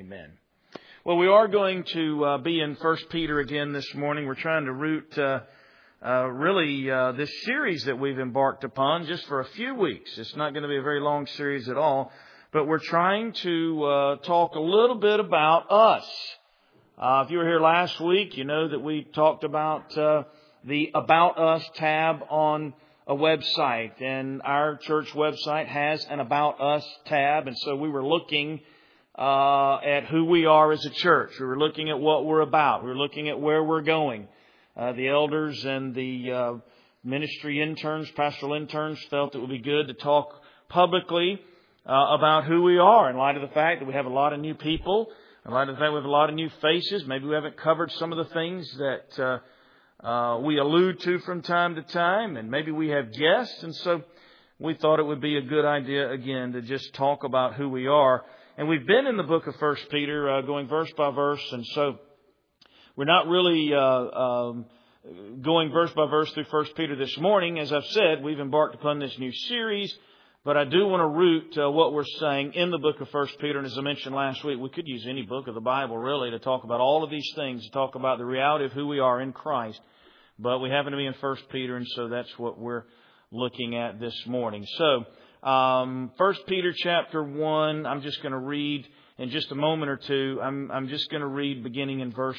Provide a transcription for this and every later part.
Amen. Well, we are going to be in 1 Peter again this morning. We're trying to root this series that we've embarked upon just for a few weeks. It's not going to be a very long series at all, but we're trying to talk a little bit about us. If you were here last week, you know that we talked about the About Us tab on a website, and our church website has an About Us tab, and so we were looking at who we are as a church. We were looking at what we're about. We were looking at where we're going. The elders and the ministry interns, pastoral interns, felt it would be good to talk publicly about who we are in light of the fact that we have a lot of new people, in light of the fact we have a lot of new faces. Maybe we haven't covered some of the things that we allude to from time to time, and maybe we have guests, and so we thought it would be a good idea again to just talk about who we are. And we've been in the book of 1 Peter going verse by verse, and so we're not really going verse by verse through 1 Peter this morning. As I've said, we've embarked upon this new series, but I do want to root what we're saying in the book of 1 Peter. And as I mentioned last week, we could use any book of the Bible really to talk about all of these things, to talk about the reality of who we are in Christ. But we happen to be in 1 Peter, and so that's what we're looking at this morning. So, 1 Peter chapter 1, I'm just going to read in just a moment or two. I'm just going to read beginning in verse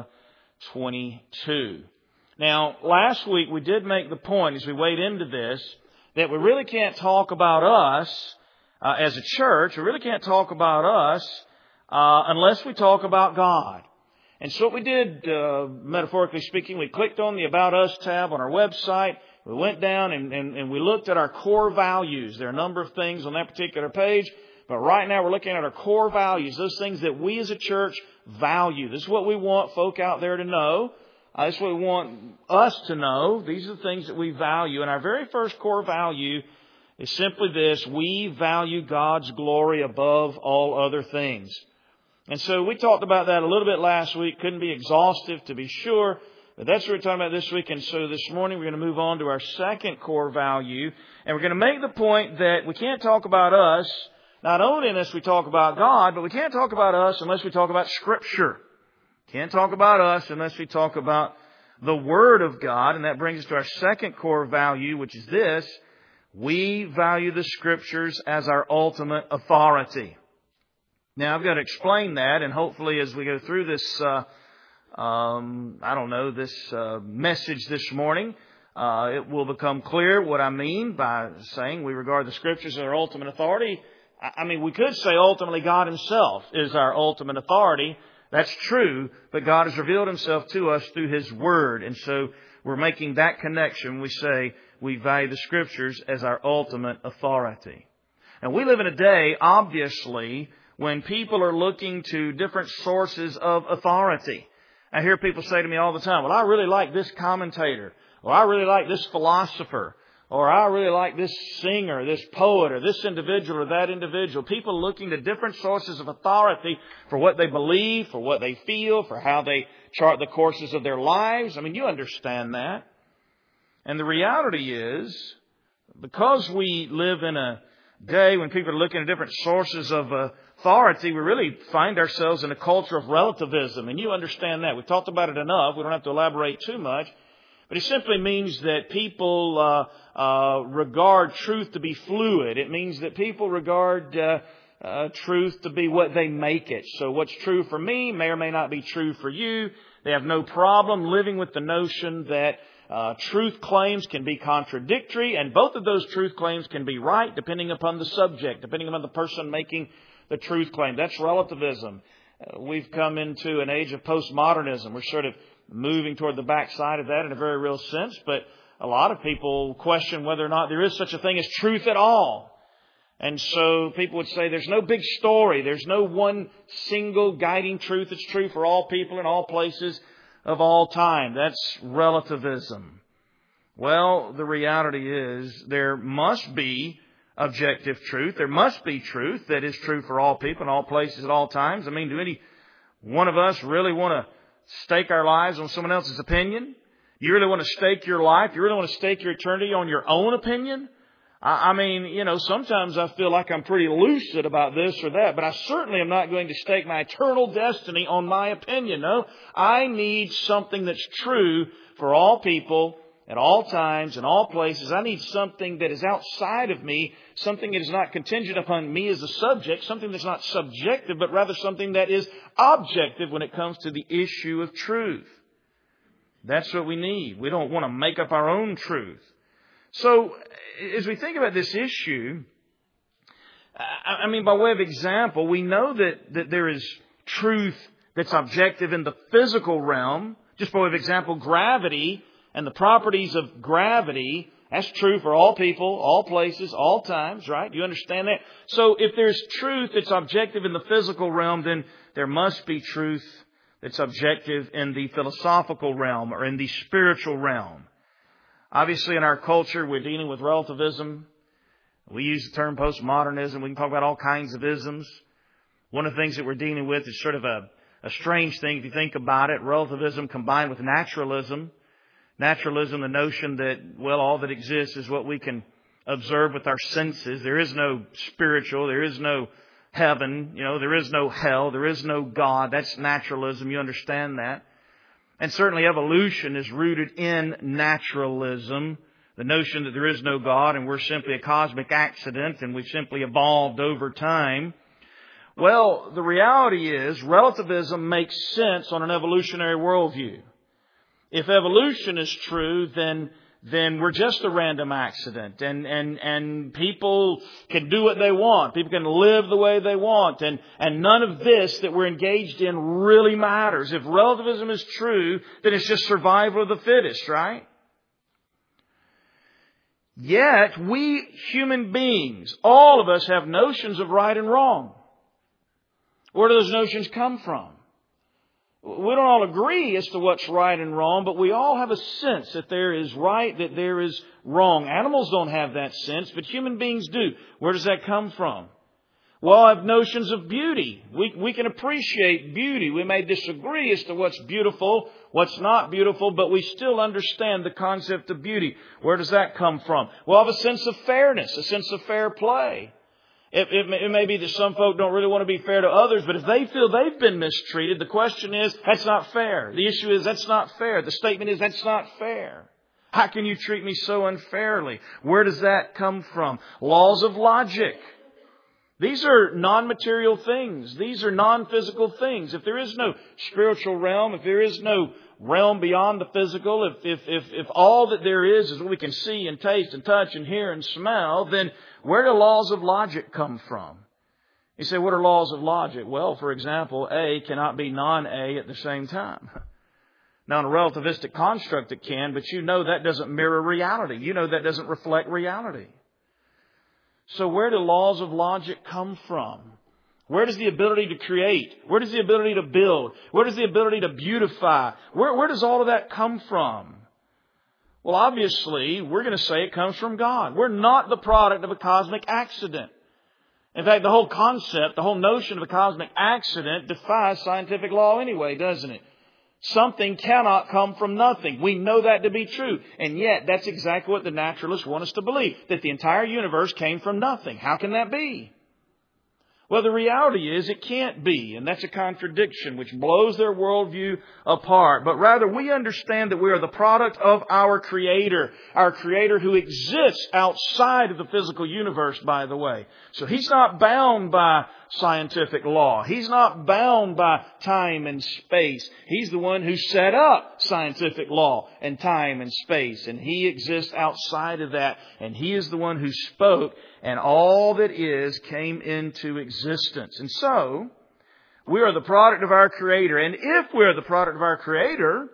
22. Now, last week we did make the point as we wade into this that we really can't talk about us as a church. We really can't talk about us unless we talk about God. And so what we did, metaphorically speaking, we clicked on the About Us tab on our website. We went down and we looked at our core values. There are a number of things on that particular page, but right now we're looking at our core values, those things that we as a church value. This is what we want folk out there to know. This is what we want us to know. These are the things that we value. And our very first core value is simply this: we value God's glory above all other things. And so we talked about that a little bit last week. Couldn't be exhaustive, to be sure. But that's what we're talking about this week. And so this morning we're going to move on to our second core value. And we're going to make the point that we can't talk about us, not only unless we talk about God, but we can't talk about us unless we talk about Scripture. Can't talk about us unless we talk about the Word of God. And that brings us to our second core value, which is this: we value the Scriptures as our ultimate authority. Now, I've got to explain that, and hopefully as we go through this message this morning, it will become clear what I mean by saying we regard the Scriptures as our ultimate authority. I mean, we could say ultimately God Himself is our ultimate authority. That's true, but God has revealed Himself to us through His Word. And so we're making that connection. We say we value the Scriptures as our ultimate authority. And we live in a day, obviously, when people are looking to different sources of authority. I hear people say to me all the time, well, I really like this commentator, or I really like this philosopher, or I really like this singer, this poet, or this individual or that individual. People looking to different sources of authority for what they believe, for what they feel, for how they chart the courses of their lives. I mean, you understand that. And the reality is, because we live in a day when people are looking at different sources of authority, we really find ourselves in a culture of relativism. And you understand that. We've talked about it enough. We don't have to elaborate too much. But it simply means that people regard truth to be fluid. It means that people regard truth to be what they make it. So what's true for me may or may not be true for you. They have no problem living with the notion that truth claims can be contradictory, and both of those truth claims can be right depending upon the subject, depending upon the person making the truth claim. That's relativism. We've come into an age of postmodernism. We're sort of moving toward the backside of that in a very real sense, but a lot of people question whether or not there is such a thing as truth at all. And so people would say there's no big story. There's no one single guiding truth that's true for all people in all places of all time. That's relativism. Well, the reality is there must be objective truth. There must be truth that is true for all people in all places at all times. I mean, do any one of us really want to stake our lives on someone else's opinion? You really want to stake your life? You really want to stake your eternity on your own opinion? I mean, sometimes I feel like I'm pretty lucid about this or that, but I certainly am not going to stake my eternal destiny on my opinion. No, I need something that's true for all people at all times and all places. I need something that is outside of me, something that is not contingent upon me as a subject, something that's not subjective, but rather something that is objective when it comes to the issue of truth. That's what we need. We don't want to make up our own truth. So, as we think about this issue, I mean, by way of example, we know that there is truth that's objective in the physical realm. Just by way of example, gravity and the properties of gravity, that's true for all people, all places, all times, right? You understand that? So, if there's truth that's objective in the physical realm, then there must be truth that's objective in the philosophical realm or in the spiritual realm. Obviously, in our culture, we're dealing with relativism. We use the term postmodernism. We can talk about all kinds of isms. One of the things that we're dealing with is sort of a strange thing if you think about it. Relativism combined with naturalism. Naturalism, the notion that, well, all that exists is what we can observe with our senses. There is no spiritual. There is no heaven. There is no hell. There is no God. That's naturalism. You understand that. And certainly evolution is rooted in naturalism. The notion that there is no God and we're simply a cosmic accident and we've simply evolved over time. Well, the reality is relativism makes sense on an evolutionary worldview. If evolution is true, then we're just a random accident and people can do what they want. People can live the way they want. And none of this that we're engaged in really matters. If relativism is true, then it's just survival of the fittest, right? Yet, we human beings, all of us have notions of right and wrong. Where do those notions come from? We don't all agree as to what's right and wrong, but we all have a sense that there is right, that there is wrong. Animals don't have that sense, but human beings do. Where does that come from? Well, I have notions of beauty. We can appreciate beauty. We may disagree as to what's beautiful, what's not beautiful, but we still understand the concept of beauty. Where does that come from? Well, I have a sense of fairness, a sense of fair play. It may be that some folk don't really want to be fair to others, but if they feel they've been mistreated, the question is, that's not fair. The issue is, that's not fair. The statement is, that's not fair. How can you treat me so unfairly? Where does that come from? Laws of logic. These are non-material things. These are non-physical things. If there is no spiritual realm, if there is no realm beyond the physical, if all that there is what we can see and taste and touch and hear and smell, then where do laws of logic come from? You say, what are laws of logic? Well, for example, A cannot be non-A at the same time. Now, in a relativistic construct it can, but that doesn't mirror reality. That doesn't reflect reality. So where do laws of logic come from? Where does the ability to create? Where does the ability to build? Where does the ability to beautify? Where does all of that come from? Well, obviously, we're going to say it comes from God. We're not the product of a cosmic accident. In fact, the whole concept, the whole notion of a cosmic accident defies scientific law anyway, doesn't it? Something cannot come from nothing. We know that to be true. And yet, that's exactly what the naturalists want us to believe, that the entire universe came from nothing. How can that be? Well, the reality is it can't be, and that's a contradiction which blows their worldview apart. But rather, we understand that we are the product of our Creator who exists outside of the physical universe, by the way. So He's not bound by scientific law. He's not bound by time and space. He's the one who set up scientific law and time and space, and He exists outside of that, and He is the one who spoke, and all that is came into existence. And so, we are the product of our Creator. And if we are the product of our Creator,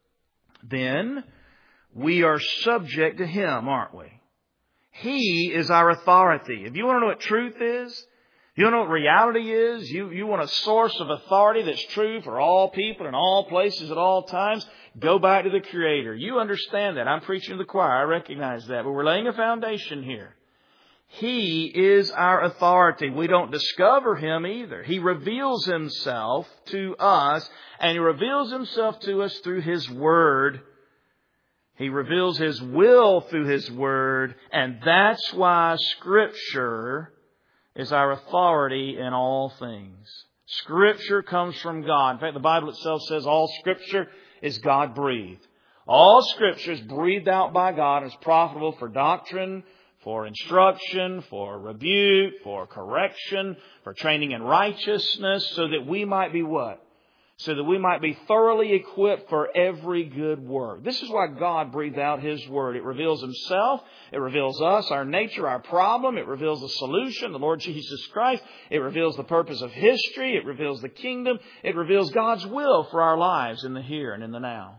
then we are subject to Him, aren't we? He is our authority. If you want to know what truth is, you want to know what reality is, you want a source of authority that's true for all people in all places at all times, go back to the Creator. You understand that. I'm preaching to the choir. I recognize that. But we're laying a foundation here. He is our authority. We don't discover Him either. He reveals Himself to us, and He reveals Himself to us through His Word. He reveals His will through His Word, and that's why Scripture is our authority in all things. Scripture comes from God. In fact, the Bible itself says all Scripture is God-breathed. All Scripture is breathed out by God and is profitable for doctrine, for instruction, for rebuke, for correction, for training in righteousness, so that we might be what? So that we might be thoroughly equipped for every good work. This is why God breathed out His Word. It reveals Himself. It reveals us, our nature, our problem. It reveals the solution, the Lord Jesus Christ. It reveals the purpose of history. It reveals the kingdom. It reveals God's will for our lives in the here and in the now.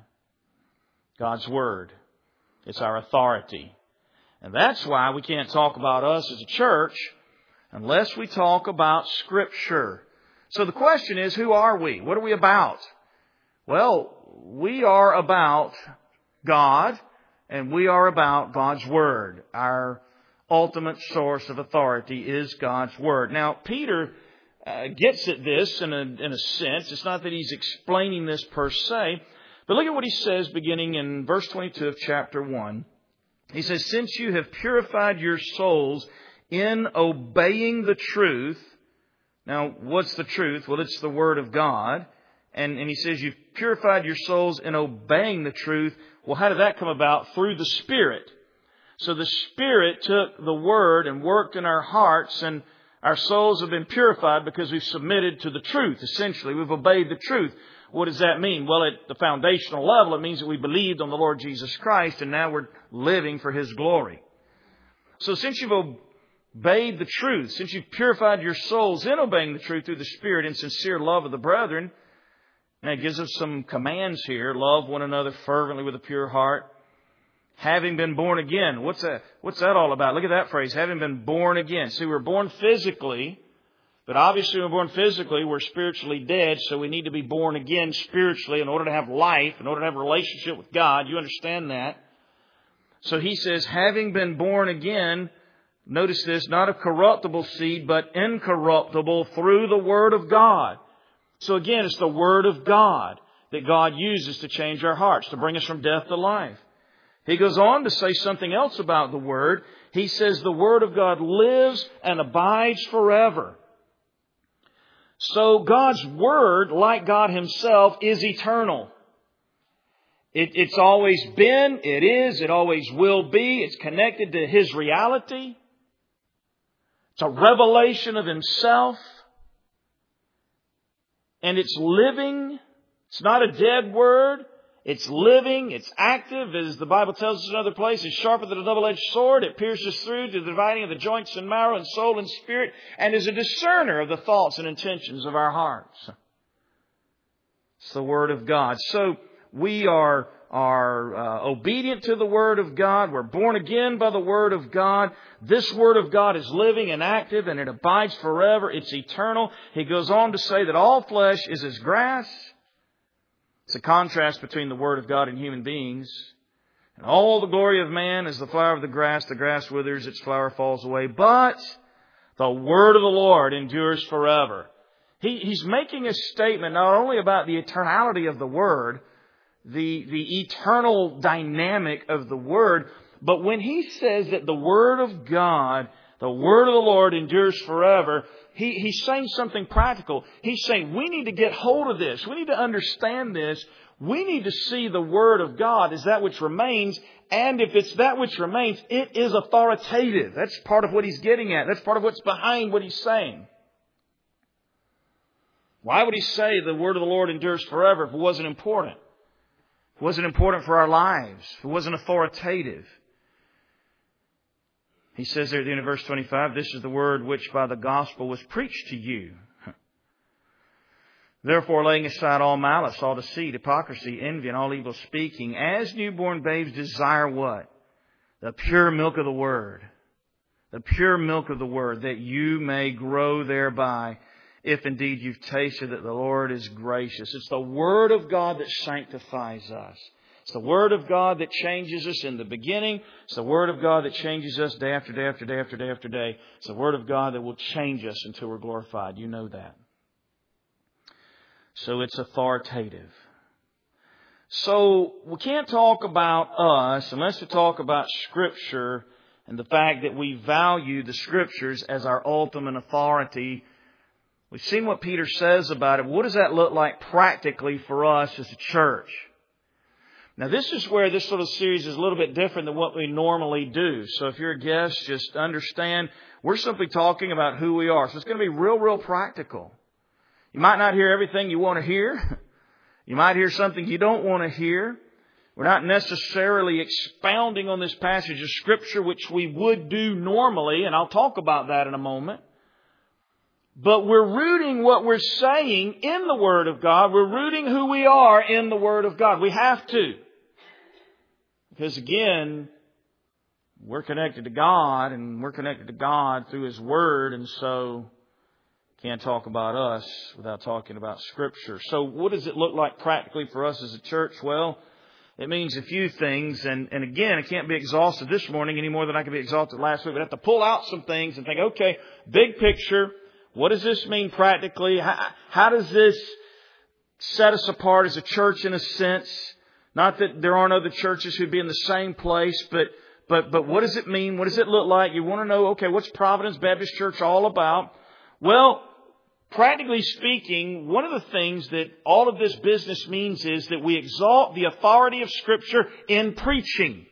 God's Word. It's our authority. And that's why we can't talk about us as a church unless we talk about Scripture. So the question is, who are we? What are we about? Well, we are about God, and we are about God's Word. Our ultimate source of authority is God's Word. Now, Peter gets at this in a sense. It's not that he's explaining this per se, but look at what he says beginning in verse 22 of chapter 1. He says, since you have purified your souls in obeying the truth. Now, what's the truth? Well, it's the Word of God. And he says you've purified your souls in obeying the truth. Well, how did that come about? Through the Spirit. So the Spirit took the Word and worked in our hearts, and our souls have been purified because we've submitted to the truth, essentially. We've obeyed the truth. What does that mean? Well, at the foundational level, it means that we believed on the Lord Jesus Christ, and now we're living for His glory. So since you've obeyed the truth, since you've purified your souls in obeying the truth through the Spirit in sincere love of the brethren, and it gives us some commands here. Love one another fervently with a pure heart. Having been born again. What's that all about? Look at that phrase. Having been born again. See, we're born physically, but obviously when we're born physically, we're spiritually dead, so we need to be born again spiritually in order to have life, in order to have a relationship with God. You understand that? So he says, having been born again, notice this, not of corruptible seed, but incorruptible through the Word of God. So again, it's the Word of God that God uses to change our hearts, to bring us from death to life. He goes on to say something else about the Word. He says the Word of God lives and abides forever. So God's Word, like God Himself, is eternal. It's always been, it is, it always will be. It's connected to His reality. It's a revelation of Himself. And it's living. It's not a dead Word. It's living. It's active. As the Bible tells us in another place, it's sharper than a double-edged sword. It pierces through to the dividing of the joints and marrow and soul and spirit, and is a discerner of the thoughts and intentions of our hearts. It's the Word of God. So we are obedient to the Word of God. We're born again by the Word of God. This Word of God is living and active, and it abides forever. It's eternal. He goes on to say that all flesh is as grass. It's a contrast between the Word of God and human beings. And all the glory of man is the flower of the grass withers, its flower falls away. But the Word of the Lord endures forever. He's making a statement not only about the eternality of the Word, the eternal dynamic of the Word, but when he says that the Word of God, the Word of the Lord endures forever, he's saying something practical. He's saying we need to get hold of this. We need to understand this. We need to see the Word of God as that which remains. And if it's that which remains, it is authoritative. That's part of what he's getting at. That's part of what's behind what he's saying. Why would he say the Word of the Lord endures forever if it wasn't important? If it wasn't important for our lives? If it wasn't authoritative? He says there at the end of verse 25, this is the word which by the gospel was preached to you. Therefore, laying aside all malice, all deceit, hypocrisy, envy, and all evil speaking, as newborn babes desire what? The pure milk of the Word. The pure milk of the Word, that you may grow thereby, if indeed you've tasted that the Lord is gracious. It's the Word of God that sanctifies us. It's the Word of God that changes us in the beginning. It's the Word of God that changes us day after day after day after day after day. It's the Word of God that will change us until we're glorified. You know that. So it's authoritative. So we can't talk about us unless we talk about Scripture and the fact that we value the Scriptures as our ultimate authority. We've seen what Peter says about it. What does that look like practically for us as a church? Now, this is where this sort of series is a little bit different than what we normally do. So if you're a guest, just understand we're simply talking about who we are. So it's going to be real practical. You might not hear everything you want to hear. You might hear something you don't want to hear. We're not necessarily expounding on this passage of Scripture, which we would do normally, and I'll talk about that in a moment. But we're rooting what we're saying in the Word of God. We're rooting who we are in the Word of God. We have to. Because again, we're connected to God, and we're connected to God through His Word, and so can't talk about us without talking about Scripture. So what does it look like practically for us as a church? Well, it means a few things. And again, I can't be exhausted this morning any more than I could be exhausted last week. But I have to pull out some things and think, okay, big picture, what does this mean practically? How does this set us apart as a church in a sense? Not that there aren't other churches who'd be in the same place, but what does it mean? What does it look like? You want to know, okay, what's Providence Baptist Church all about? Well, practically speaking, one of the things that all of this business means is that we exalt the authority of Scripture in preaching.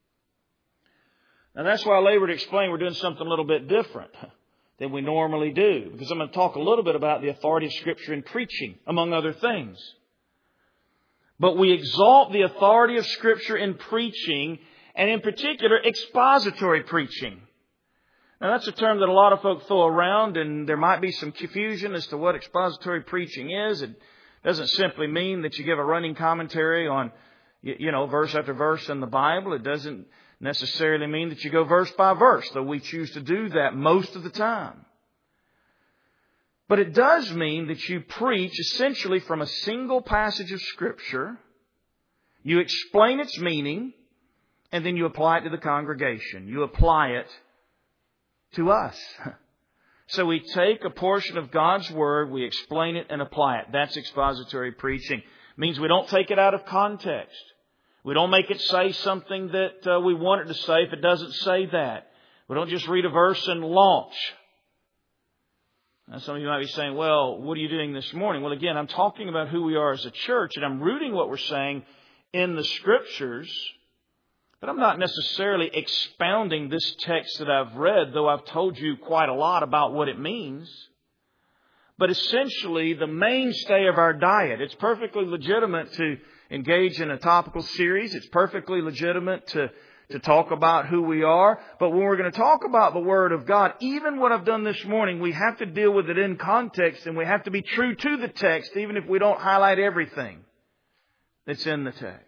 Now that's why I labor to explain we're doing something a little bit different than we normally do. Because I'm going to talk a little bit about the authority of Scripture in preaching, among other things. But we exalt the authority of Scripture in preaching, and in particular, expository preaching. Now that's a term that a lot of folk throw around, and there might be some confusion as to what expository preaching is. It doesn't simply mean that you give a running commentary on, verse after verse in the Bible. It doesn't necessarily mean that you go verse by verse, though we choose to do that most of the time. But it does mean that you preach essentially from a single passage of Scripture. You explain its meaning, and then you apply it to the congregation. You apply it to us. So we take a portion of God's Word, we explain it and apply it. That's expository preaching. It means we don't take it out of context. We don't make it say something that we want it to say if it doesn't say that. We don't just read a verse and launch. Now, some of you might be saying, well, what are you doing this morning? Well, again, I'm talking about who we are as a church, and I'm rooting what we're saying in the Scriptures. But I'm not necessarily expounding this text that I've read, though I've told you quite a lot about what it means. But essentially, the mainstay of our diet. It's perfectly legitimate to engage in a topical series. It's perfectly legitimate to talk about who we are. But when we're going to talk about the Word of God, even what I've done this morning, we have to deal with it in context, and we have to be true to the text, even if we don't highlight everything that's in the text.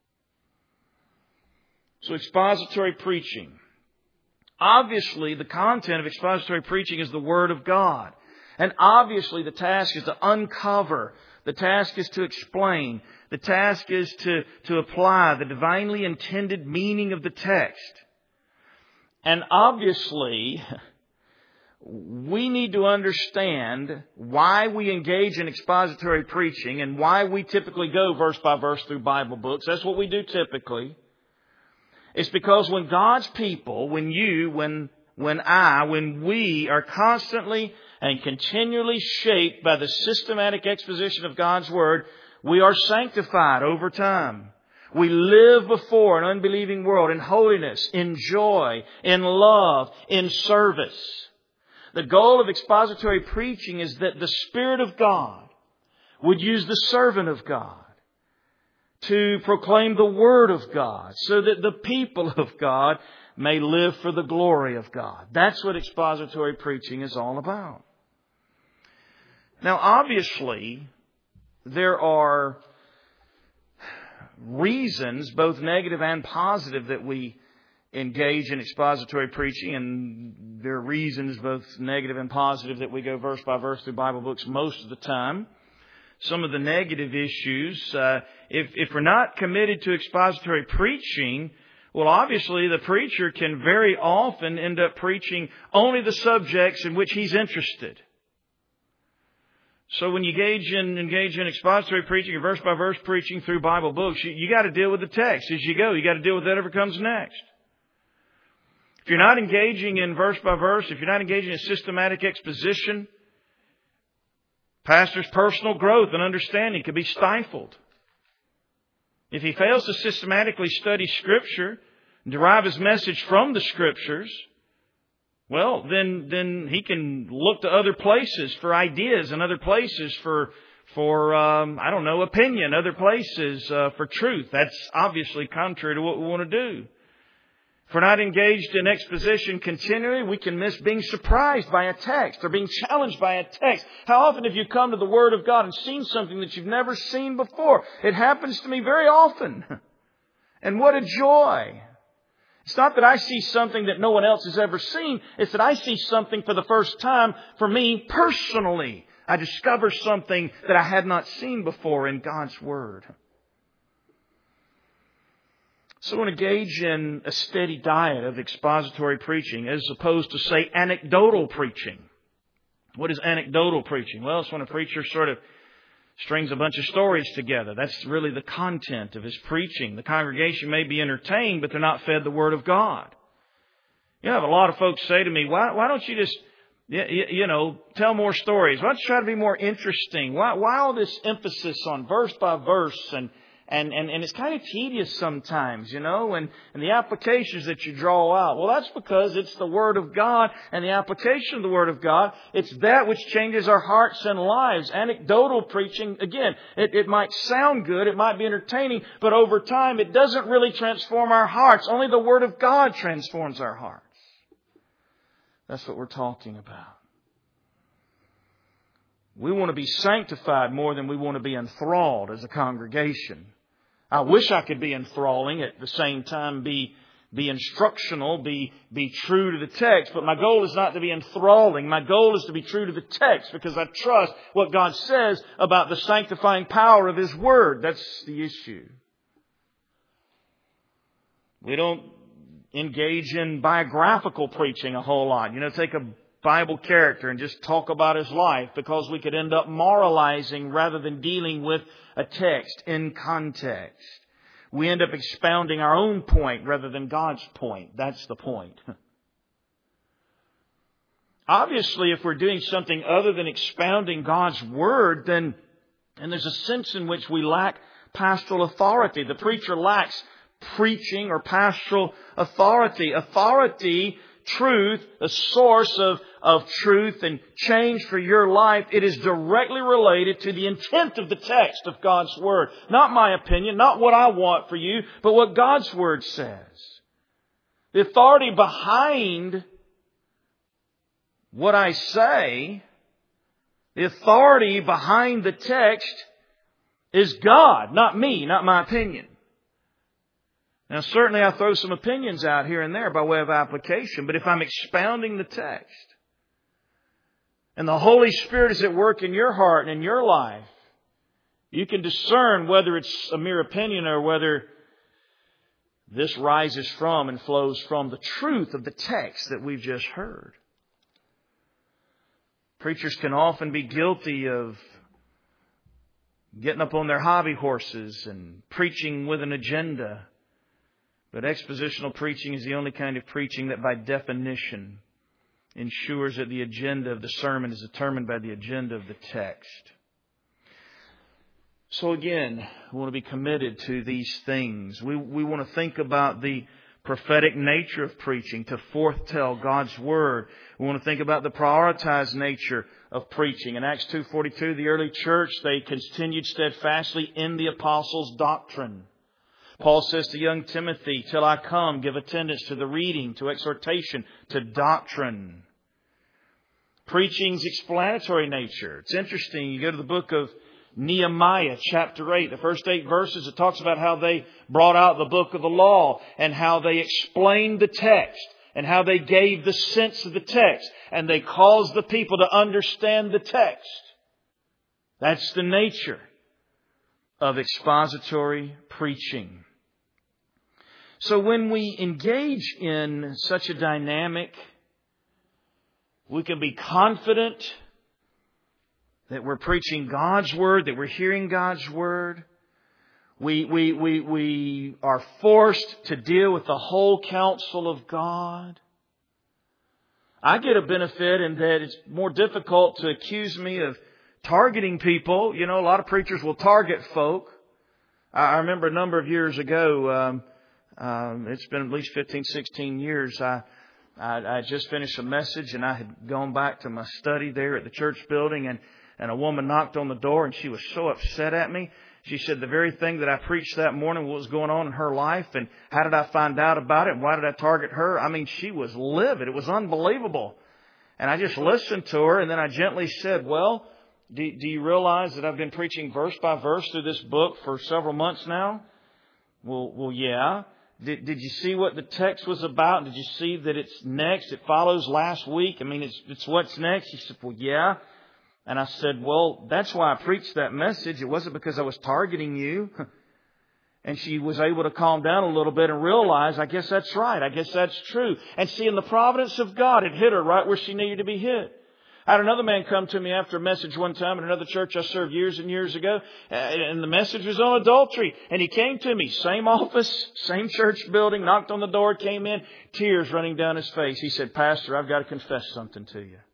So expository preaching. Obviously, the content of expository preaching is the Word of God. And obviously, the task is to uncover. The task is to explain. The task is to apply the divinely intended meaning of the text. And obviously, we need to understand why we engage in expository preaching and why we typically go verse by verse through Bible books. That's what we do typically. It's because when God's people, when we are constantly and continually shaped by the systematic exposition of God's Word, we are sanctified over time. We live before an unbelieving world in holiness, in joy, in love, in service. The goal of expository preaching is that the Spirit of God would use the servant of God to proclaim the Word of God so that the people of God may live for the glory of God. That's what expository preaching is all about. Now, obviously, there are reasons, both negative and positive, that we engage in expository preaching, and there are reasons, both negative and positive, that we go verse by verse through Bible books most of the time. Some of the negative issues, if we're not committed to expository preaching, well, obviously the preacher can very often end up preaching only the subjects in which he's interested. So when you engage in expository preaching or verse by verse preaching through Bible books, you got to deal with the text as you go. You got to deal with whatever comes next. If you're not engaging in verse by verse, if you're not engaging in systematic exposition, pastor's personal growth and understanding could be stifled. If he fails to systematically study Scripture and derive his message from the Scriptures, well, then he can look to other places for ideas and other places for opinion, other places for truth. That's obviously contrary to what we want to do. If we're not engaged in exposition continually, we can miss being surprised by a text or being challenged by a text. How often have you come to the Word of God and seen something that you've never seen before? It happens to me very often. And what a joy! It's not that I see something that no one else has ever seen. It's that I see something for the first time for me personally. I discover something that I had not seen before in God's Word. So engage in a steady diet of expository preaching as opposed to, say, anecdotal preaching. What is anecdotal preaching? Well, it's when a preacher sort of strings a bunch of stories together. That's really the content of his preaching. The congregation may be entertained, but they're not fed the Word of God. You know, I have a lot of folks say to me, why don't you just, tell more stories? Why don't you try to be more interesting? Why all this emphasis on verse by verse and it's kind of tedious sometimes, and the applications that you draw out. Well, that's because it's the Word of God and the application of the Word of God. It's that which changes our hearts and lives. Anecdotal preaching, again, it might sound good, it might be entertaining, but over time it doesn't really transform our hearts. Only the Word of God transforms our hearts. That's what we're talking about. We want to be sanctified more than we want to be enthralled as a congregation. I wish I could be enthralling, at the same time be instructional, be true to the text. But my goal is not to be enthralling. My goal is to be true to the text because I trust what God says about the sanctifying power of His Word. That's the issue. We don't engage in biographical preaching a whole lot. Take a Bible character and just talk about his life because we could end up moralizing rather than dealing with a text in context. We end up expounding our own point rather than God's point. That's the point. Obviously, if we're doing something other than expounding God's Word, then there's a sense in which we lack pastoral authority. The preacher lacks preaching or pastoral authority. Authority, truth, a source of truth and change for your life, it is directly related to the intent of the text of God's Word. Not my opinion, not what I want for you, but what God's Word says. The authority behind what I say, the authority behind the text is God, not me, not my opinion. Now, certainly I throw some opinions out here and there by way of application, but if I'm expounding the text and the Holy Spirit is at work in your heart and in your life, you can discern whether it's a mere opinion or whether this rises from and flows from the truth of the text that we've just heard. Preachers can often be guilty of getting up on their hobby horses and preaching with an agenda. But expositional preaching is the only kind of preaching that by definition ensures that the agenda of the sermon is determined by the agenda of the text. So again, we want to be committed to these things. We want to think about the prophetic nature of preaching, to foretell God's Word. We want to think about the prioritized nature of preaching. In Acts 2:42, the early church, they continued steadfastly in the apostles' doctrine. Paul says to young Timothy, till I come, give attendance to the reading, to exhortation, to doctrine. Preaching's explanatory nature. It's interesting. You go to the book of Nehemiah, chapter 8, the first 8 verses, it talks about how they brought out the book of the law and how they explained the text and how they gave the sense of the text and they caused the people to understand the text. That's the nature of expository preaching. So when we engage in such a dynamic, we can be confident that we're preaching God's Word, that we're hearing God's Word. We are forced to deal with the whole counsel of God. I get a benefit in that it's more difficult to accuse me of targeting people. You know, a lot of preachers will target folk. I remember a number of years ago, it's been at least 15, 16 years, I just finished a message and I had gone back to my study there at the church building, and a woman knocked on the door and she was so upset at me. She said the very thing that I preached that morning, what was going on in her life, and how did I find out about it, and why did I target her? I mean, she was livid. It was unbelievable. And I just listened to her, and then I gently said, well, do you realize that I've been preaching verse by verse through this book for several months now? Well, yeah. Did you see what the text was about? Did you see that it's next? It follows last week. I mean, it's what's next. She said, well, yeah. And I said, well, that's why I preached that message. It wasn't because I was targeting you. And she was able to calm down a little bit and realize, I guess that's right. I guess that's true. And see, in the providence of God, it hit her right where she needed to be hit. I had another man come to me after a message one time in another church I served years and years ago. And the message was on adultery. And he came to me, same office, same church building, knocked on the door, came in, tears running down his face. He said, Pastor, I've got to confess something to you.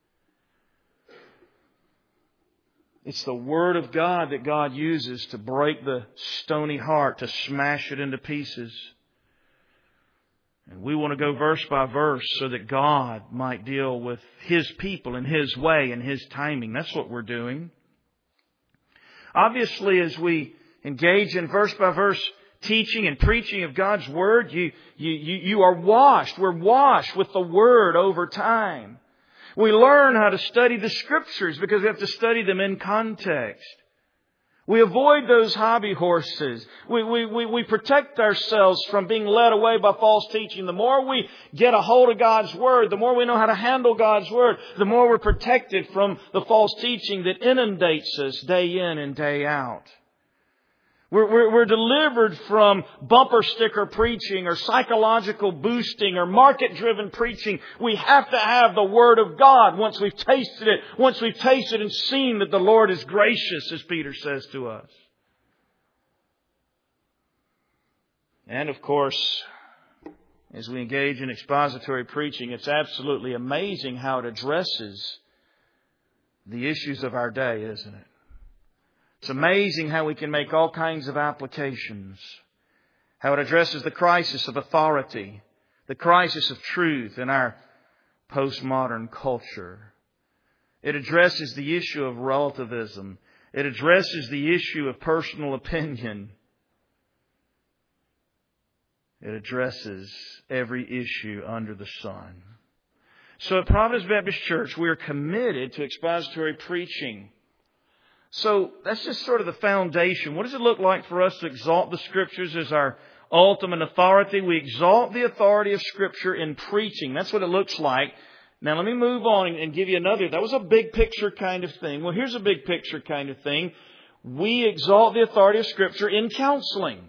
It's the Word of God that God uses to break the stony heart, to smash it into pieces. And we want to go verse by verse so that God might deal with His people in His way and His timing. That's what we're doing. Obviously, as we engage in verse by verse teaching and preaching of God's Word, you are washed. We're washed with the Word over time. We learn how to study the Scriptures because we have to study them in context. We avoid those hobby horses. We protect ourselves from being led away by false teaching. The more we get a hold of God's Word, the more we know how to handle God's Word, the more we're protected from the false teaching that inundates us day in and day out. We're delivered from bumper sticker preaching or psychological boosting or market-driven preaching. We have to have the Word of God once we've tasted it. Once we've tasted and seen that the Lord is gracious, as Peter says to us. And of course, as we engage in expository preaching, it's absolutely amazing how it addresses the issues of our day, isn't it? It's amazing how we can make all kinds of applications. How it addresses the crisis of authority, the crisis of truth in our postmodern culture. It addresses the issue of relativism. It addresses the issue of personal opinion. It addresses every issue under the sun. So at Providence Baptist Church, we are committed to expository preaching. So that's just sort of the foundation. What does it look like for us to exalt the Scriptures as our ultimate authority? We exalt the authority of Scripture in preaching. That's what it looks like. Now let me move on and give you another. That was a big picture kind of thing. Well, here's a big picture kind of thing. We exalt the authority of Scripture in counseling.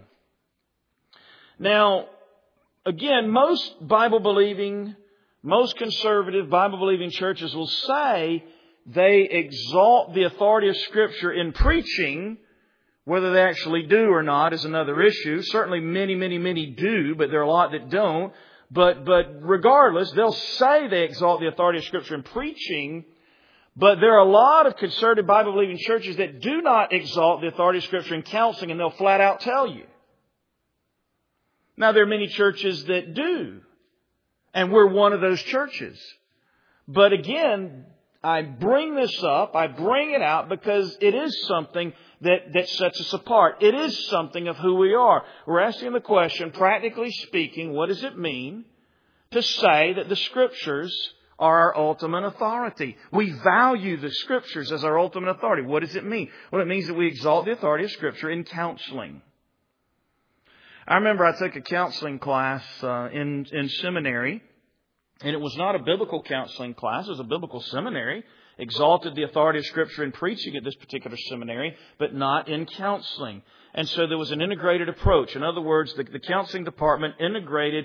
Now, again, most Bible-believing, most conservative Bible-believing churches will say they exalt the authority of Scripture in preaching. Whether they actually do or not is another issue. Certainly many do, but there are a lot that don't. But regardless, they'll say they exalt the authority of Scripture in preaching. But there are a lot of conservative Bible-believing churches that do not exalt the authority of Scripture in counseling, and they'll flat out tell you. Now, there are many churches that do. And we're one of those churches. But again, I bring this up, I bring it out because it is something that sets us apart. It is something of who we are. We're asking the question, practically speaking, what does it mean to say that the Scriptures are our ultimate authority? We value the Scriptures as our ultimate authority. What does it mean? Well, it means that we exalt the authority of Scripture in counseling. I remember I took a counseling class in seminary. And it was not a biblical counseling class. It was a biblical seminary. Exalted the authority of Scripture in preaching at this particular seminary, but not in counseling. And so there was an integrated approach. In other words, the counseling department integrated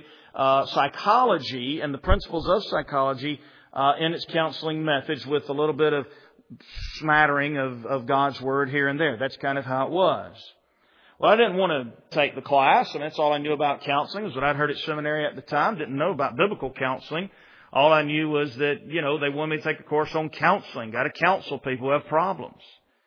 psychology and the principles of psychology in its counseling methods with a little bit of smattering of God's Word here and there. That's kind of how it was. Well, I didn't want to take the class, and that's all I knew about counseling, was what I'd heard at seminary at the time. Didn't know about biblical counseling. All I knew was that, they wanted me to take a course on counseling. Got to counsel people who have problems.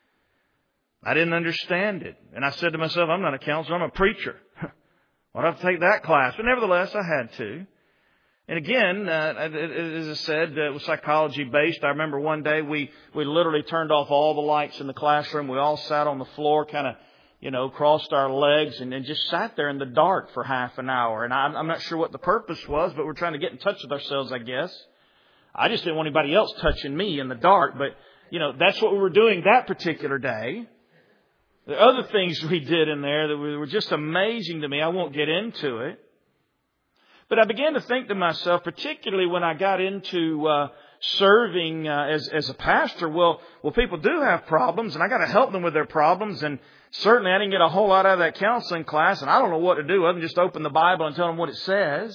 I didn't understand it. And I said to myself, I'm not a counselor, I'm a preacher. Why'd I have to take that class? But nevertheless, I had to. And again, as I said, it was psychology based. I remember one day we literally turned off all the lights in the classroom. We all sat on the floor, kind of, crossed our legs and just sat there in the dark for half an hour. And I'm not sure what the purpose was, but we're trying to get in touch with ourselves, I guess. I just didn't want anybody else touching me in the dark. But, that's what we were doing that particular day. The other things we did in there that were just amazing to me. I won't get into it. But I began to think to myself, particularly when I got into serving as a pastor, well, people do have problems, and I got to help them with their problems. And certainly I didn't get a whole lot out of that counseling class, and I don't know what to do other than just open the Bible and tell them what it says.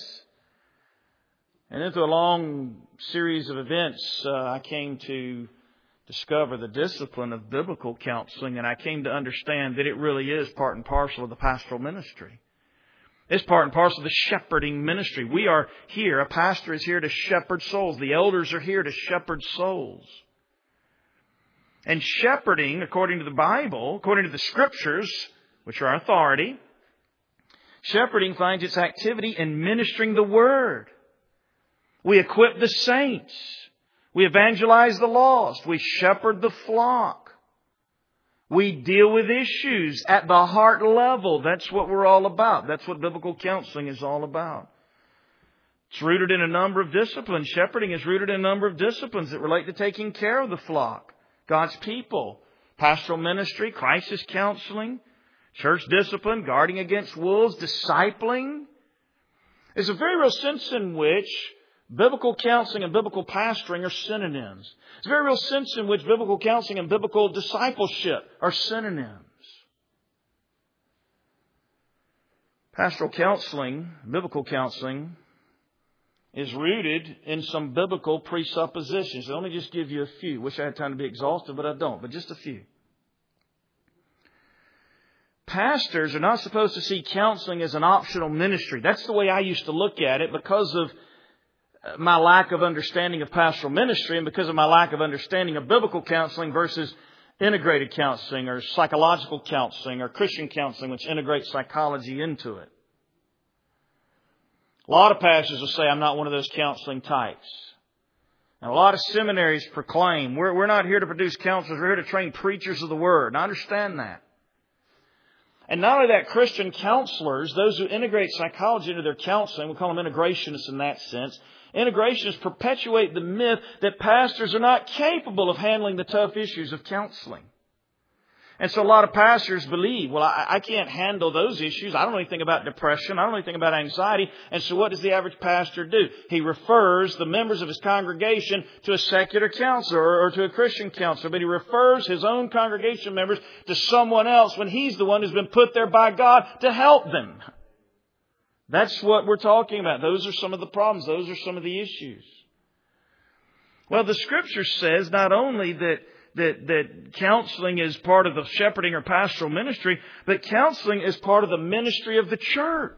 And then through a long series of events, I came to discover the discipline of biblical counseling, and I came to understand that it really is part and parcel of the pastoral ministry. It's part and parcel of the shepherding ministry. We are here. A pastor is here to shepherd souls. The elders are here to shepherd souls. And shepherding, according to the Bible, according to the Scriptures, which are authority, shepherding finds its activity in ministering the Word. We equip the saints. We evangelize the lost. We shepherd the flock. We deal with issues at the heart level. That's what we're all about. That's what biblical counseling is all about. It's rooted in a number of disciplines. Shepherding is rooted in a number of disciplines that relate to taking care of the flock, God's people, pastoral ministry, crisis counseling, church discipline, guarding against wolves, discipling. There's a very real sense in which biblical counseling and biblical pastoring are synonyms. There's a very real sense in which biblical counseling and biblical discipleship are synonyms. Pastoral counseling, biblical counseling, is rooted in some biblical presuppositions. Let me just give you a few. Wish I had time to be exhaustive, but I don't. But just a few. Pastors are not supposed to see counseling as an optional ministry. That's the way I used to look at it because of my lack of understanding of pastoral ministry and because of my lack of understanding of biblical counseling versus integrated counseling or psychological counseling or Christian counseling, which integrates psychology into it. A lot of pastors will say, I'm not one of those counseling types. And a lot of seminaries proclaim, we're not here to produce counselors, we're here to train preachers of the Word. And I understand that. And not only that, Christian counselors, those who integrate psychology into their counseling, we call them integrationists in that sense, integrationists perpetuate the myth that pastors are not capable of handling the tough issues of counseling. And so a lot of pastors believe, well, I can't handle those issues. I don't know anything about depression. I don't know anything about anxiety. And so what does the average pastor do? He refers the members of his congregation to a secular counselor or to a Christian counselor. But he refers his own congregation members to someone else when he's the one who's been put there by God to help them. That's what we're talking about. Those are some of the problems. Those are some of the issues. Well, the Scripture says not only that counseling is part of the shepherding or pastoral ministry, but counseling is part of the ministry of the church.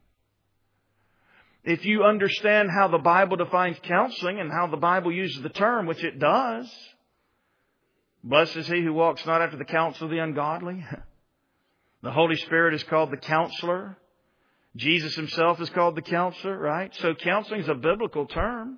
If you understand how the Bible defines counseling and how the Bible uses the term, which it does, blessed is he who walks not after the counsel of the ungodly. The Holy Spirit is called the counselor. Jesus himself is called the counselor, right? So counseling is a biblical term.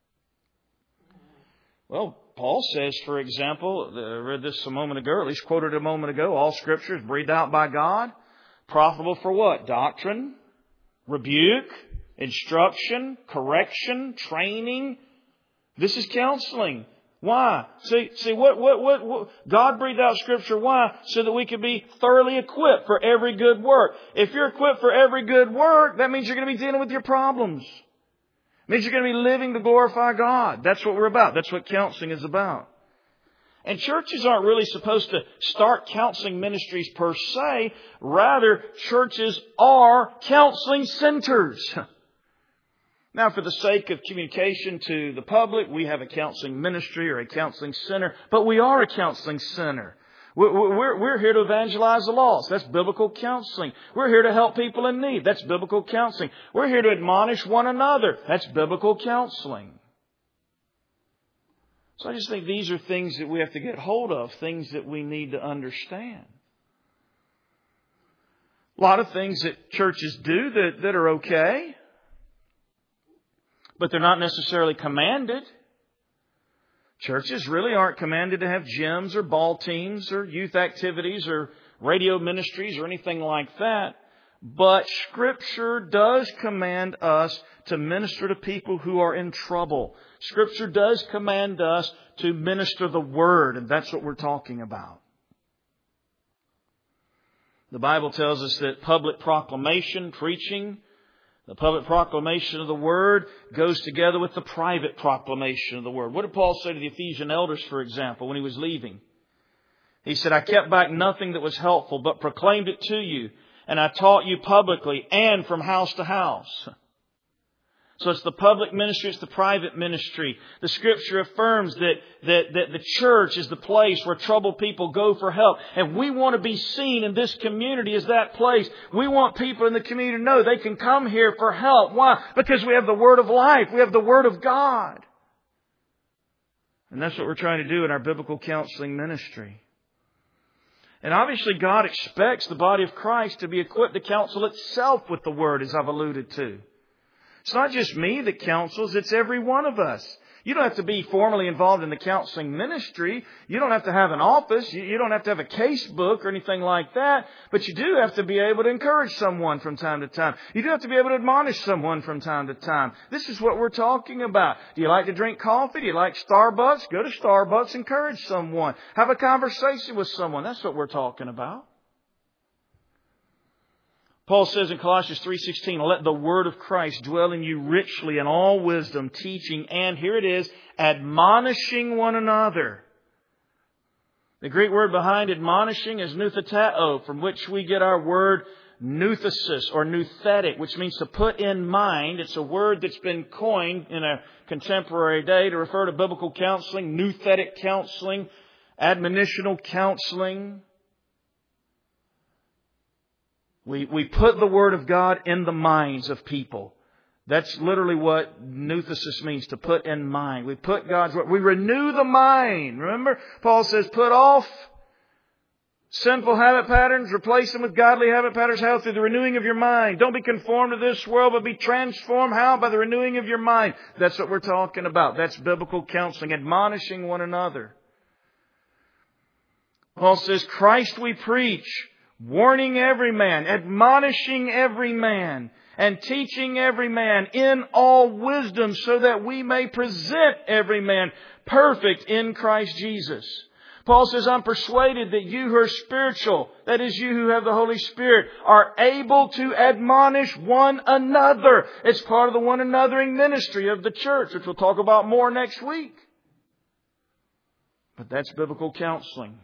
Well, Paul says, for example, I read this a moment ago, or at least quoted a moment ago, all Scripture is breathed out by God, profitable for what? Doctrine, rebuke, instruction, correction, training. This is counseling. Why? See, what God breathed out Scripture. Why? So that we can be thoroughly equipped for every good work. If you're equipped for every good work, that means you're going to be dealing with your problems. It means you're going to be living to glorify God. That's what we're about. That's what counseling is about. And churches aren't really supposed to start counseling ministries per se. Rather, churches are counseling centers. Now, for the sake of communication to the public, we have a counseling ministry or a counseling center, but we are a counseling center. We're here to evangelize the lost. That's biblical counseling. We're here to help people in need. That's biblical counseling. We're here to admonish one another. That's biblical counseling. So I just think these are things that we have to get hold of, things that we need to understand. A lot of things that churches do that are okay, but they're not necessarily commanded. Churches really aren't commanded to have gyms or ball teams or youth activities or radio ministries or anything like that. But Scripture does command us to minister to people who are in trouble. Scripture does command us to minister the Word, and that's what we're talking about. The Bible tells us that public proclamation, preaching, the public proclamation of the Word goes together with the private proclamation of the Word. What did Paul say to the Ephesian elders, for example, when he was leaving? He said, I kept back nothing that was helpful, but proclaimed it to you, and I taught you publicly and from house to house. So it's the public ministry, it's the private ministry. The Scripture affirms that the church is the place where troubled people go for help. And we want to be seen in this community as that place. We want people in the community to know they can come here for help. Why? Because we have the Word of life. We have the Word of God. And that's what we're trying to do in our biblical counseling ministry. And obviously God expects the body of Christ to be equipped to counsel itself with the Word, as I've alluded to. It's not just me that counsels, it's every one of us. You don't have to be formally involved in the counseling ministry. You don't have to have an office. You don't have to have a case book or anything like that. But you do have to be able to encourage someone from time to time. You do have to be able to admonish someone from time to time. This is what we're talking about. Do you like to drink coffee? Do you like Starbucks? Go to Starbucks, encourage someone. Have a conversation with someone. That's what we're talking about. Paul says in Colossians 3:16, let the word of Christ dwell in you richly in all wisdom, teaching, and here it is, admonishing one another. The Greek word behind admonishing is nouthetao, from which we get our word nouthesis or nouthetic, which means to put in mind. It's a word that's been coined in a contemporary day to refer to biblical counseling, nouthetic counseling, admonitional counseling. We put the Word of God in the minds of people. That's literally what nouthesis means, to put in mind. We put God's Word. We renew the mind. Remember, Paul says, put off sinful habit patterns, replace them with godly habit patterns. How? Through the renewing of your mind. Don't be conformed to this world, but be transformed. How? By the renewing of your mind. That's what we're talking about. That's biblical counseling, admonishing one another. Paul says, Christ we preach, warning every man, admonishing every man, and teaching every man in all wisdom, so that we may present every man perfect in Christ Jesus. Paul says, I'm persuaded that you who are spiritual, that is you who have the Holy Spirit, are able to admonish one another. It's part of the one anothering ministry of the church, which we'll talk about more next week. But that's biblical counseling.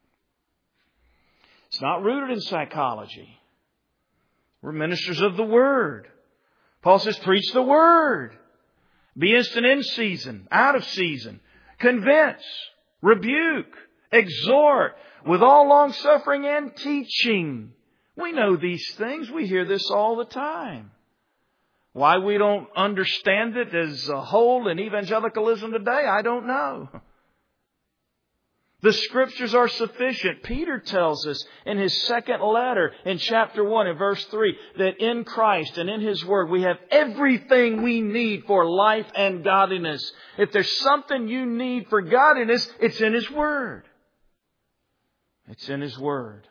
It's not rooted in psychology. We're ministers of the Word. Paul says, preach the Word. Be instant in season, out of season. Convince, rebuke, exhort, with all long-suffering and teaching. We know these things. We hear this all the time. Why we don't understand it as a whole in evangelicalism today, I don't know. The Scriptures are sufficient. Peter tells us in his second letter in chapter 1 and verse 3 that in Christ and in His Word we have everything we need for life and godliness. If there's something you need for godliness, it's in His Word. It's in His Word.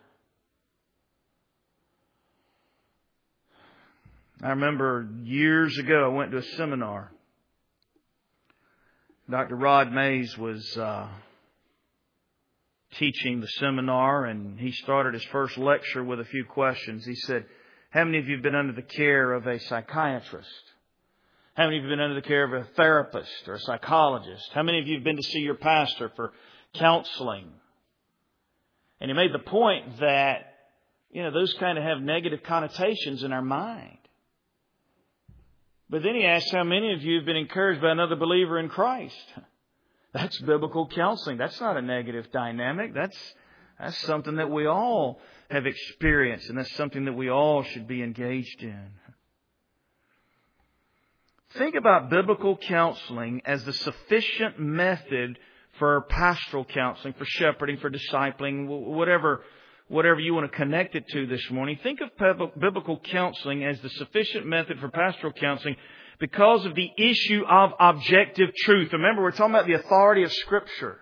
I remember years ago I went to a seminar. Dr. Rod Mays was teaching the seminar, and he started his first lecture with a few questions. He said, how many of you have been under the care of a psychiatrist? How many of you have been under the care of a therapist or a psychologist? How many of you have been to see your pastor for counseling? And he made the point that, those kind of have negative connotations in our mind. But then he asks how many of you have been encouraged by another believer in Christ. That's biblical counseling. That's not a negative dynamic. That's something that we all have experienced, and that's something that we all should be engaged in. Think about biblical counseling as the sufficient method for pastoral counseling, for shepherding, for discipling, whatever you want to connect it to this morning. Think of biblical counseling as the sufficient method for pastoral counseling because of the issue of objective truth. Remember, we're talking about the authority of Scripture.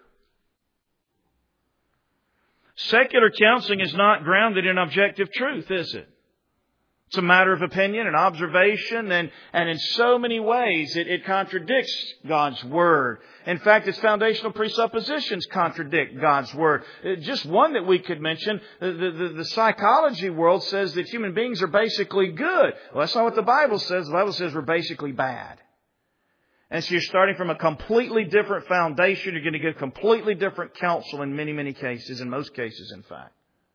Secular counseling is not grounded in objective truth, is it? It's a matter of opinion and observation, and in so many ways it contradicts God's Word. In fact, its foundational presuppositions contradict God's Word. Just one that we could mention, the psychology world says that human beings are basically good. Well, that's not what the Bible says. The Bible says we're basically bad. And so you're starting from a completely different foundation. You're going to get completely different counsel in many, many cases, in most cases, in fact.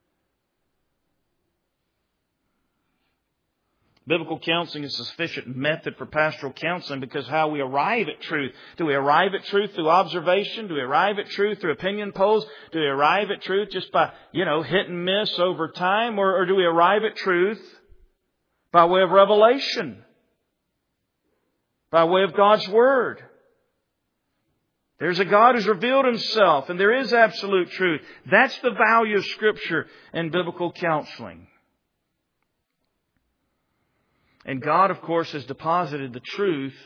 Biblical counseling is a sufficient method for pastoral counseling because how we arrive at truth. Do we arrive at truth through observation? Do we arrive at truth through opinion polls? Do we arrive at truth just by, hit and miss over time? Or do we arrive at truth by way of revelation? By way of God's Word? There's a God who's revealed Himself, and there is absolute truth. That's the value of Scripture and biblical counseling. And God, of course, has deposited the truth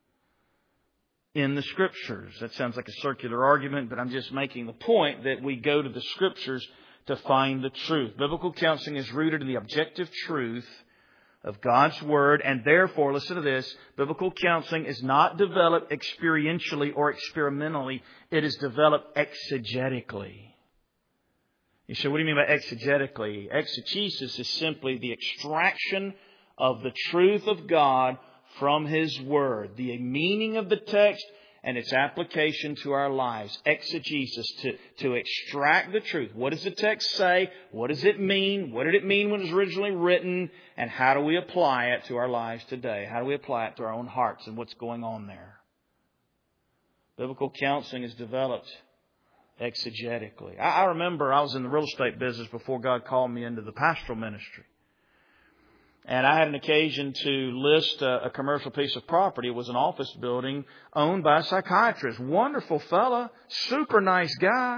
in the Scriptures. That sounds like a circular argument, but I'm just making the point that we go to the Scriptures to find the truth. Biblical counseling is rooted in the objective truth of God's Word, and therefore, listen to this, biblical counseling is not developed experientially or experimentally. It is developed exegetically. You say, what do you mean by exegetically? Exegesis is simply the extraction of the truth of God from His Word. The meaning of the text and its application to our lives. Exegesis, to extract the truth. What does the text say? What does it mean? What did it mean when it was originally written? And how do we apply it to our lives today? How do we apply it to our own hearts and what's going on there? Biblical counseling is developed exegetically. I remember I was in the real estate business before God called me into the pastoral ministry. And I had an occasion to list a commercial piece of property. It was an office building owned by a psychiatrist. Wonderful fella. Super nice guy.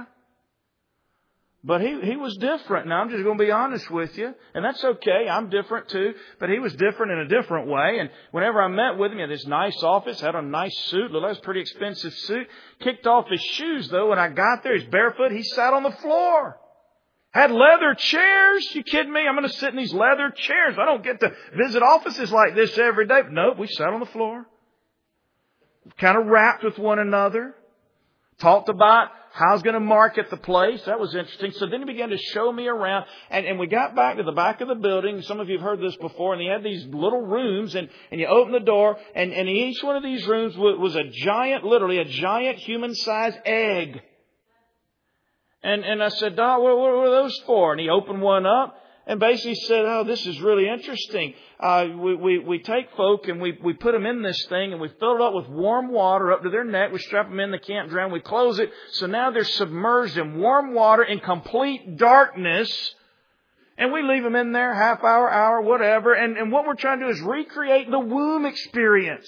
But he was different. Now, I'm just going to be honest with you. And that's okay. I'm different too. But he was different in a different way. And whenever I met with him, he had this nice office, had a nice suit. Looked like it was a pretty expensive suit. Kicked off his shoes, though. When I got there, he's barefoot. He sat on the floor. Had leather chairs. You kidding me? I'm going to sit in these leather chairs. I don't get to visit offices like this every day. Nope, we sat on the floor. Kind of rapped with one another. Talked about how I was going to market the place. That was interesting. So then he began to show me around. And we got back to the back of the building. Some of you have heard this before. And he had these little rooms. And you open the door. And in each one of these rooms was a giant, literally a giant human-sized egg. And I said, Doc, what are those for? And he opened one up and basically said, oh, this is really interesting. We take folk and we put them in this thing and we fill it up with warm water up to their neck. We strap them in, they can't drown. We close it. So now they're submerged in warm water in complete darkness. And we leave them in there, half hour, whatever. And what we're trying to do is recreate the womb experience.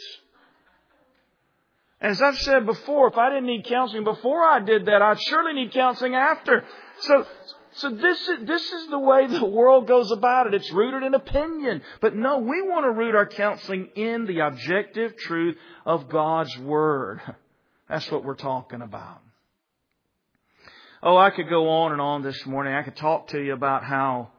As I've said before, if I didn't need counseling before I did that, I'd surely need counseling after. So this is the way the world goes about it. It's rooted in opinion. But no, we want to root our counseling in the objective truth of God's Word. That's what we're talking about. Oh, I could go on and on this morning. I could talk to you about how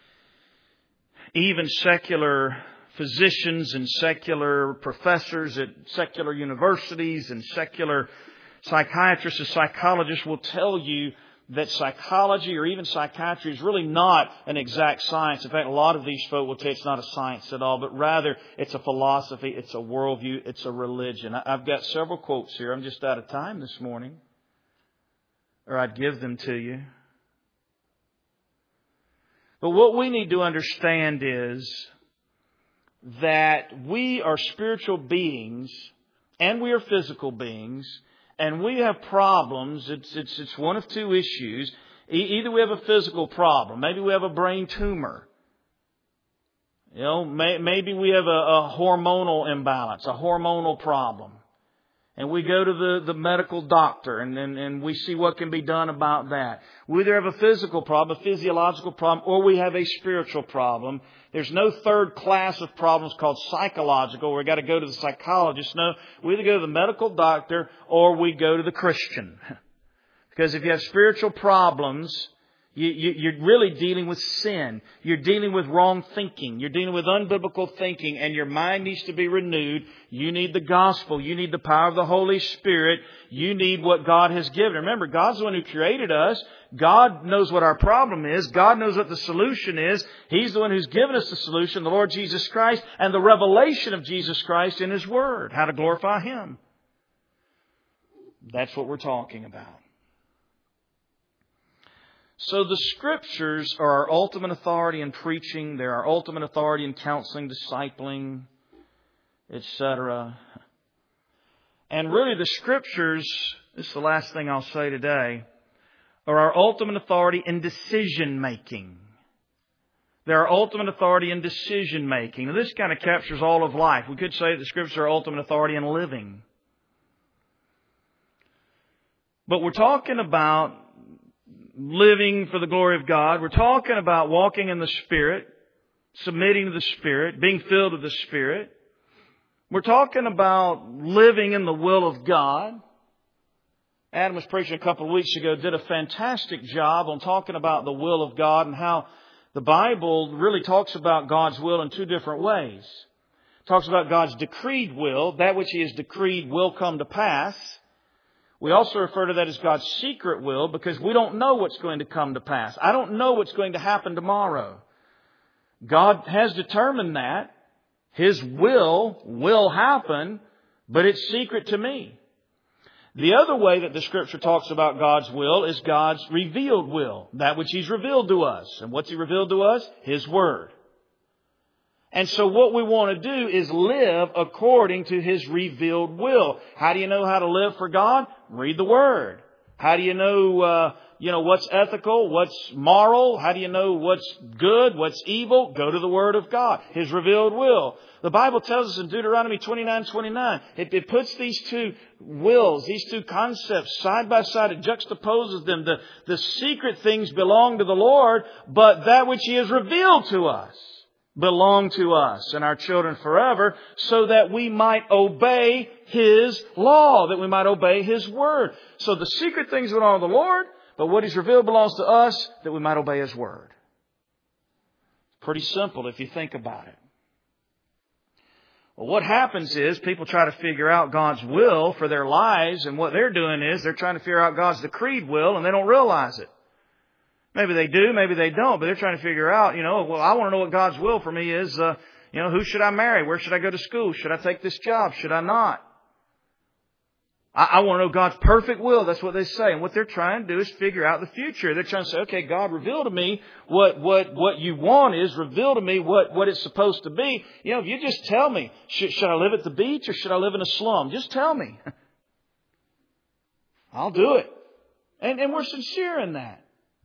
even secular physicians and secular professors at secular universities and secular psychiatrists and psychologists will tell you that psychology or even psychiatry is really not an exact science. In fact, a lot of these folk will tell you it's not a science at all, but rather it's a philosophy, it's a worldview, it's a religion. I've got several quotes here. I'm just out of time this morning, or I'd give them to you. But what we need to understand is that we are spiritual beings and we are physical beings and we have problems. It's one of two issues. Either we have a physical problem. Maybe we have a brain tumor. Maybe we have a hormonal imbalance, a hormonal problem. And we go to the medical doctor and we see what can be done about that. We either have a physical problem, a physiological problem, or we have a spiritual problem. There's no third class of problems called psychological where we got to go to the psychologist. No, we either go to the medical doctor or we go to the Christian. Because if you have spiritual problems, you're really dealing with sin. You're dealing with wrong thinking. You're dealing with unbiblical thinking, and your mind needs to be renewed. You need the gospel. You need the power of the Holy Spirit. You need what God has given. Remember, God's the one who created us. God knows what our problem is. God knows what the solution is. He's the one who's given us the solution, the Lord Jesus Christ, and the revelation of Jesus Christ in His Word, how to glorify Him. That's what we're talking about. So the Scriptures are our ultimate authority in preaching. They're our ultimate authority in counseling, discipling, etc. And really the Scriptures, this is the last thing I'll say today, are our ultimate authority in decision making. They're our ultimate authority in decision making. Now this kind of captures all of life. We could say the Scriptures are our ultimate authority in living. But we're talking about living for the glory of God. We're talking about walking in the Spirit, submitting to the Spirit, being filled with the Spirit. We're talking about living in the will of God. Adam was preaching a couple of weeks ago, did a fantastic job on talking about the will of God and how the Bible really talks about God's will in two different ways. It talks about God's decreed will. That which He has decreed will come to pass. We also refer to that as God's secret will because we don't know what's going to come to pass. I don't know what's going to happen tomorrow. God has determined that. His will happen, but it's secret to me. The other way that the Scripture talks about God's will is God's revealed will. That which He's revealed to us. And what's He revealed to us? His Word. And so what we want to do is live according to His revealed will. How do you know how to live for God? Read the Word. How do you know, what's ethical, what's moral? How do you know what's good, what's evil? Go to the Word of God, His revealed will. The Bible tells us in Deuteronomy 29:29, it puts these two wills, these two concepts side by side. It juxtaposes them. The secret things belong to the Lord, but that which He has revealed to us belong to us and our children forever, so that we might obey His law, that we might obey His Word. So the secret things belong to the Lord, but what He's revealed belongs to us, that we might obey His Word. Pretty simple if you think about it. Well, what happens is people try to figure out God's will for their lives, and what they're doing is they're trying to figure out God's decreed will, and they don't realize it. Maybe they do, maybe they don't, but they're trying to figure out, I want to know what God's will for me is. Who should I marry? Where should I go to school? Should I take this job? Should I not? I want to know God's perfect will. That's what they say. And what they're trying to do is figure out the future. They're trying to say, okay, God, reveal to me what you want is. Reveal to me what it's supposed to be. If you just tell me, should I live at the beach or should I live in a slum? Just tell me. I'll do it. And we're sincere in that.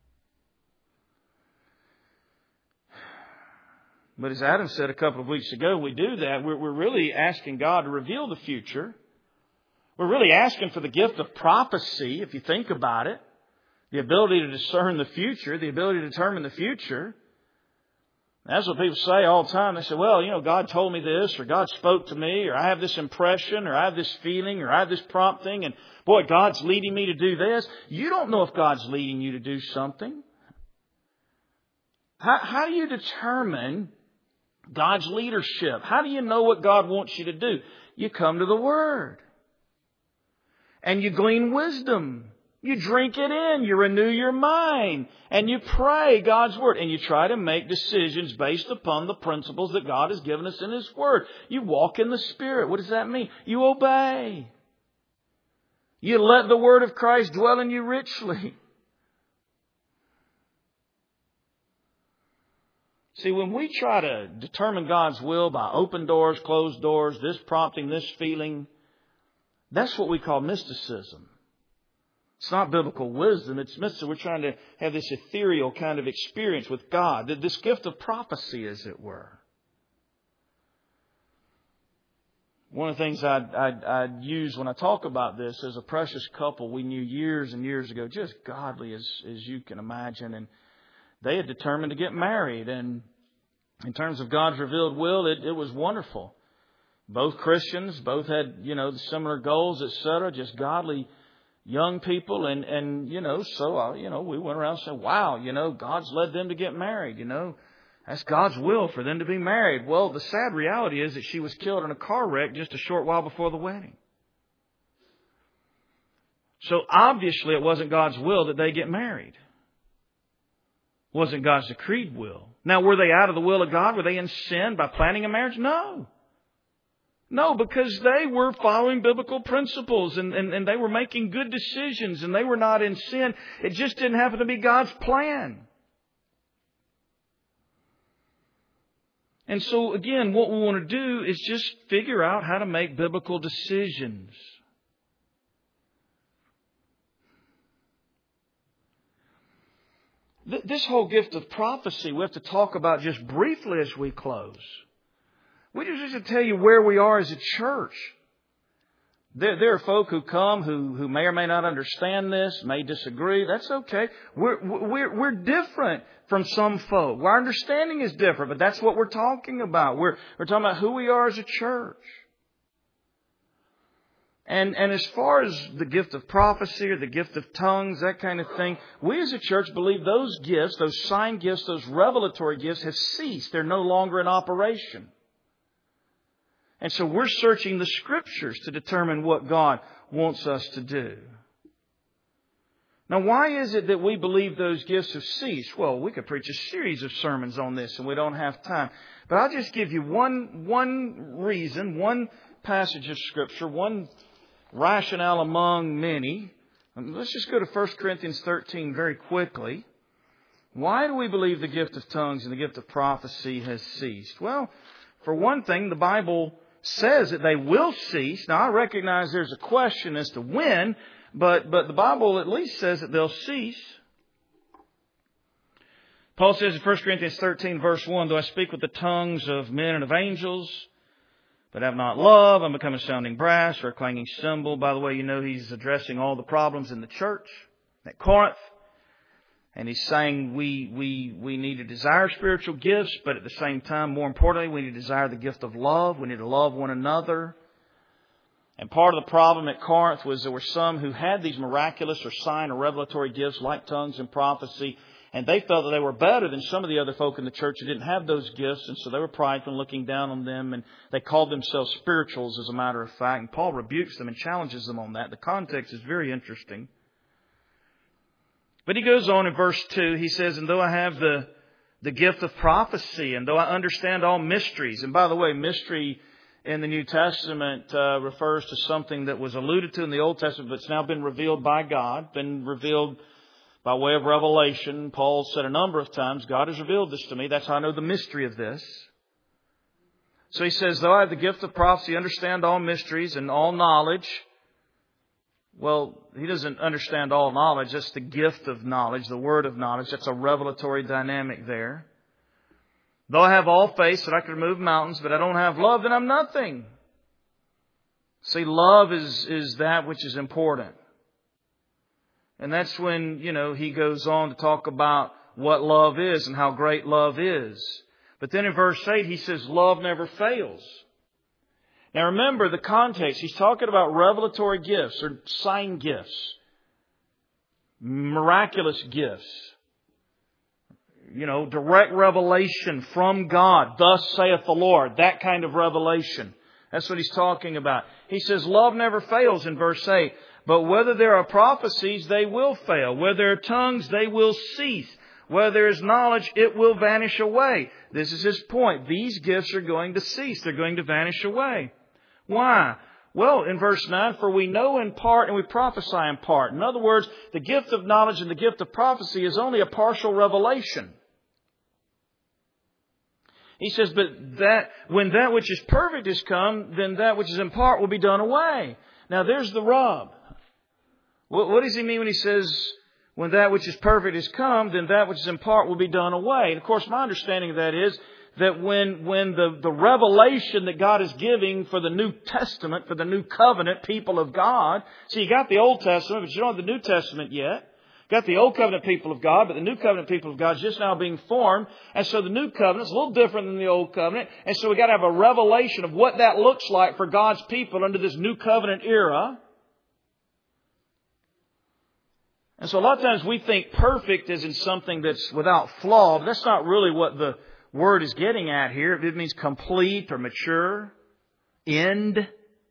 But as Adam said a couple of weeks ago, we do that. We're really asking God to reveal the future. We're really asking for the gift of prophecy, if you think about it. The ability to discern the future, the ability to determine the future. That's what people say all the time. They say, God told me this, or God spoke to me, or I have this impression, or I have this feeling, or I have this prompting, and boy, God's leading me to do this. You don't know if God's leading you to do something. How do you determine God's leadership? How do you know what God wants you to do? You come to the Word. And you glean wisdom. You drink it in. You renew your mind. And you pray God's Word. And you try to make decisions based upon the principles that God has given us in His Word. You walk in the Spirit. What does that mean? You obey. You let the Word of Christ dwell in you richly. See, when we try to determine God's will by open doors, closed doors, this prompting, this feeling, that's what we call mysticism. It's not biblical wisdom. It's mysticism. We're trying to have this ethereal kind of experience with God. This gift of prophecy, as it were. One of the things I'd use when I talk about this is a precious couple we knew years and years ago, just godly as you can imagine. And they had determined to get married. And in terms of God's revealed will, it was wonderful. Both Christians, both had, similar goals, etc., just godly young people. And so, we went around saying, wow, God's led them to get married, That's God's will for them to be married. Well, the sad reality is that she was killed in a car wreck just a short while before the wedding. So obviously it wasn't God's will that they get married. It wasn't God's decreed will. Now, were they out of the will of God? Were they in sin by planning a marriage? No. No, because they were following biblical principles and they were making good decisions and they were not in sin. It just didn't happen to be God's plan. And so, again, what we want to do is just figure out how to make biblical decisions. This whole gift of prophecy we have to talk about just briefly as we close. We just have to tell you where we are as a church. There are folk who come who may or may not understand this, may disagree. That's okay. We're different from some folk. Our understanding is different, but that's what we're talking about. We're talking about who we are as a church. And as far as the gift of prophecy or the gift of tongues, that kind of thing, we as a church believe those gifts, those sign gifts, those revelatory gifts have ceased. They're no longer in operation. And so we're searching the Scriptures to determine what God wants us to do. Now, why is it that we believe those gifts have ceased? Well, we could preach a series of sermons on this, and we don't have time. But I'll just give you one reason, one passage of Scripture, one rationale among many. Let's just go to 1 Corinthians 13 very quickly. Why do we believe the gift of tongues and the gift of prophecy has ceased? Well, for one thing, the Bible says that they will cease. Now, I recognize there's a question as to when, but the Bible at least says that they'll cease. Paul says in 1 Corinthians 13, verse 1, though I speak with the tongues of men and of angels, but have not love, I'm become a sounding brass or a clanging cymbal. By the way, he's addressing all the problems in the church at Corinth. And he's saying we need to desire spiritual gifts, but at the same time, more importantly, we need to desire the gift of love. We need to love one another. And part of the problem at Corinth was there were some who had these miraculous or sign or revelatory gifts like tongues and prophecy, and they felt that they were better than some of the other folk in the church who didn't have those gifts, and so they were prideful and looking down on them, and they called themselves spirituals, as a matter of fact. And Paul rebukes them and challenges them on that. The context is very interesting. But he goes on in verse 2, he says, and though I have the gift of prophecy, and though I understand all mysteries, and by the way, mystery in the New Testament refers to something that was alluded to in the Old Testament, but it's now been revealed by God, been revealed by way of revelation. Paul said a number of times, God has revealed this to me. That's how I know the mystery of this. So he says, though I have the gift of prophecy, understand all mysteries and all knowledge. Well, he doesn't understand all knowledge. That's the gift of knowledge, the word of knowledge. That's a revelatory dynamic there. Though I have all faith that I can remove mountains, but I don't have love, then I'm nothing. See, love is that which is important. And that's when, he goes on to talk about what love is and how great love is. But then in verse 8, he says, love never fails. Now remember the context. He's talking about revelatory gifts or sign gifts, miraculous gifts, direct revelation from God. Thus saith the Lord. That kind of revelation. That's what he's talking about. He says love never fails in verse 8. But whether there are prophecies, they will fail. Whether there are tongues, they will cease. Where there is knowledge, it will vanish away. This is his point. These gifts are going to cease. They're going to vanish away. Why? Well, in verse 9, for we know in part and we prophesy in part. In other words, the gift of knowledge and the gift of prophecy is only a partial revelation. He says, but when that which is perfect is come, then that which is in part will be done away. Now there's the rub. What does he mean when he says, when that which is perfect is come, then that which is in part will be done away? And of course, my understanding of that is that when the revelation that God is giving for the New Testament, for the New Covenant people of God, see, you got the Old Testament, but you don't have the New Testament yet. Got the Old Covenant people of God, but the New Covenant people of God is just now being formed. And so the New Covenant is a little different than the Old Covenant. And so we've got to have a revelation of what that looks like for God's people under this New Covenant era. And so a lot of times we think perfect is in something that's without flaw, but that's not really what the word is getting at here. It means complete or mature, end.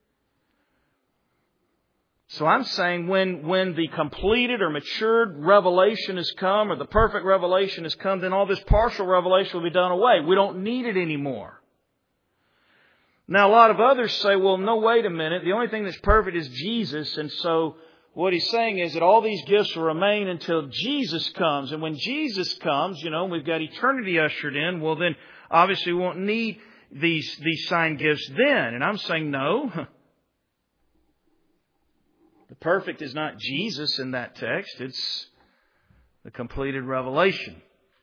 So I'm saying when the completed or matured revelation has come, or the perfect revelation has come, then all this partial revelation will be done away. We don't need it anymore. Now a lot of others say, well, no, wait a minute. The only thing that's perfect is Jesus. And so what he's saying is that all these gifts will remain until Jesus comes. And when Jesus comes, we've got eternity ushered in. Well, then obviously we won't need these sign gifts then. And I'm saying no. The perfect is not Jesus in that text. It's the completed revelation.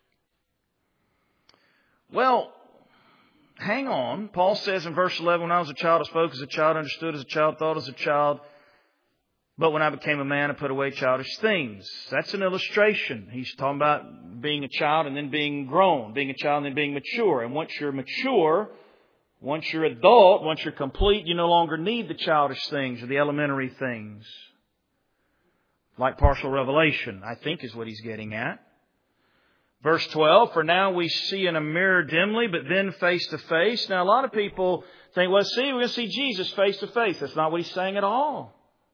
Well, hang on. Paul says in verse 11, when I was a child, I spoke as a child, understood as a child, thought as a child. But when I became a man, I put away childish things. That's an illustration. He's talking about being a child and then being grown, being a child and then being mature. And once you're mature, once you're adult, once you're complete, you no longer need the childish things or the elementary things. Like partial revelation, I think is what he's getting at. Verse 12, for now we see in a mirror dimly, but then face to face. Now a lot of people think, well, we're going to see Jesus face to face. That's not what he's saying at all.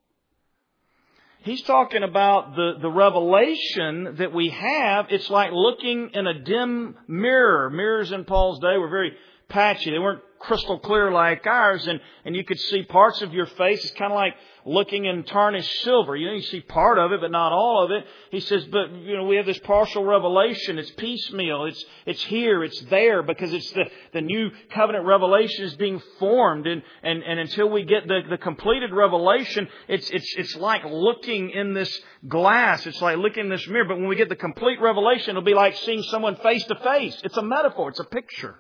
He's talking about the revelation that we have. It's like looking in a dim mirror. Mirrors in Paul's day were very patchy. They weren't crystal clear like ours, and you could see parts of your face. It's kind of like looking in tarnished silver. You see part of it, but not all of it. He says, but we have this partial revelation. It's piecemeal. It's here. It's there, because it's the new covenant revelation is being formed, and until we get the completed revelation, it's like looking in this glass. It's like looking in this mirror. But when we get the complete revelation, it'll be like seeing someone face to face. It's a metaphor. It's a picture.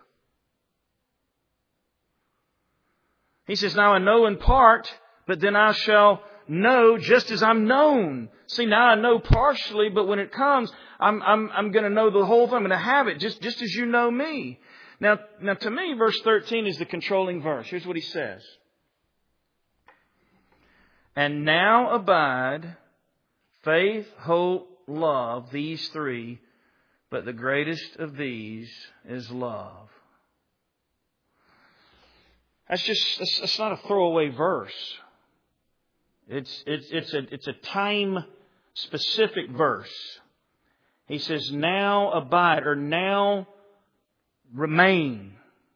He says, now I know in part, but then I shall know just as I'm known. See, now I know partially, but when it comes, I'm going to know the whole thing. I'm going to have it just as you know me. Now to me, verse 13 is the controlling verse. Here's what he says. And now abide faith, hope, love, these three, but the greatest of these is love. That's not a throwaway verse. It's a time specific verse. He says, now abide, or now remain.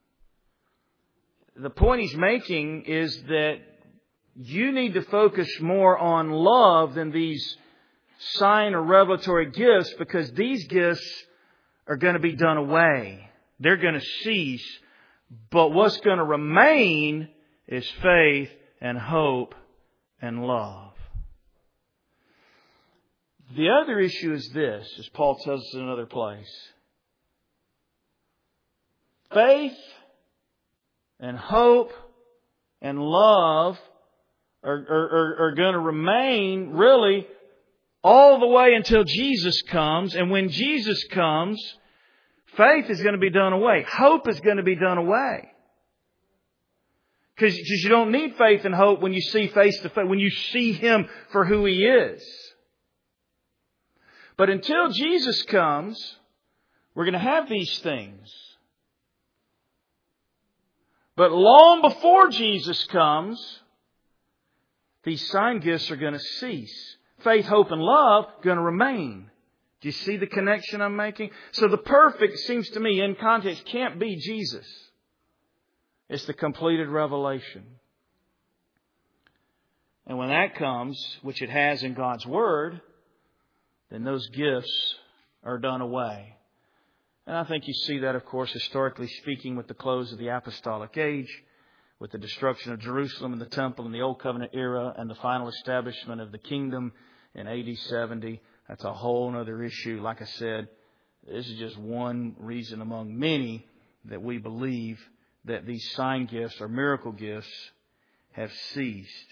The point he's making is that you need to focus more on love than these sign or revelatory gifts, because these gifts are going to be done away. They're going to cease. But what's going to remain is faith and hope and love. The other issue is this, as Paul tells us in another place. Faith and hope and love are going to remain really all the way until Jesus comes. And when Jesus comes, faith is going to be done away. Hope is going to be done away. Because you don't need faith and hope when you see face to face, when you see Him for who He is. But until Jesus comes, we're going to have these things. But long before Jesus comes, these sign gifts are going to cease. Faith, hope, and love are going to remain. Do you see the connection I'm making? So the perfect, seems to me, in context, can't be Jesus. It's the completed revelation. And when that comes, which it has in God's Word, then those gifts are done away. And I think you see that, of course, historically speaking, with the close of the apostolic age, with the destruction of Jerusalem and the temple in the Old Covenant era, and the final establishment of the kingdom in AD 70. That's a whole other issue. Like I said, this is just one reason among many that we believe that these sign gifts or miracle gifts have ceased.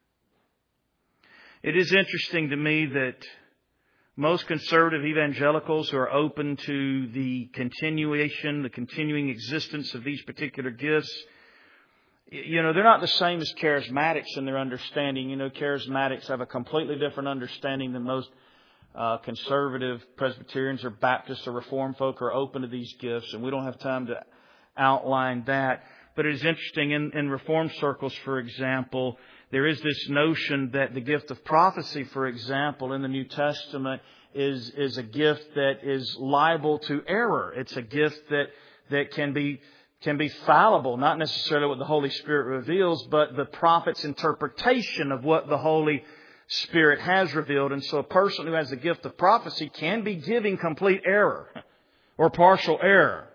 It is interesting to me that most conservative evangelicals who are open to the continuing existence of these particular gifts, they're not the same as charismatics in their understanding. Charismatics have a completely different understanding than most conservative Presbyterians or Baptists or Reformed folk who are open to these gifts, and we don't have time to outline that. But it is interesting, in Reformed circles, for example, there is this notion that the gift of prophecy, for example, in the New Testament is a gift that is liable to error. It's a gift that can be fallible, not necessarily what the Holy Spirit reveals, but the prophet's interpretation of what the Holy Spirit has revealed. And so a person who has the gift of prophecy can be giving complete error or partial error.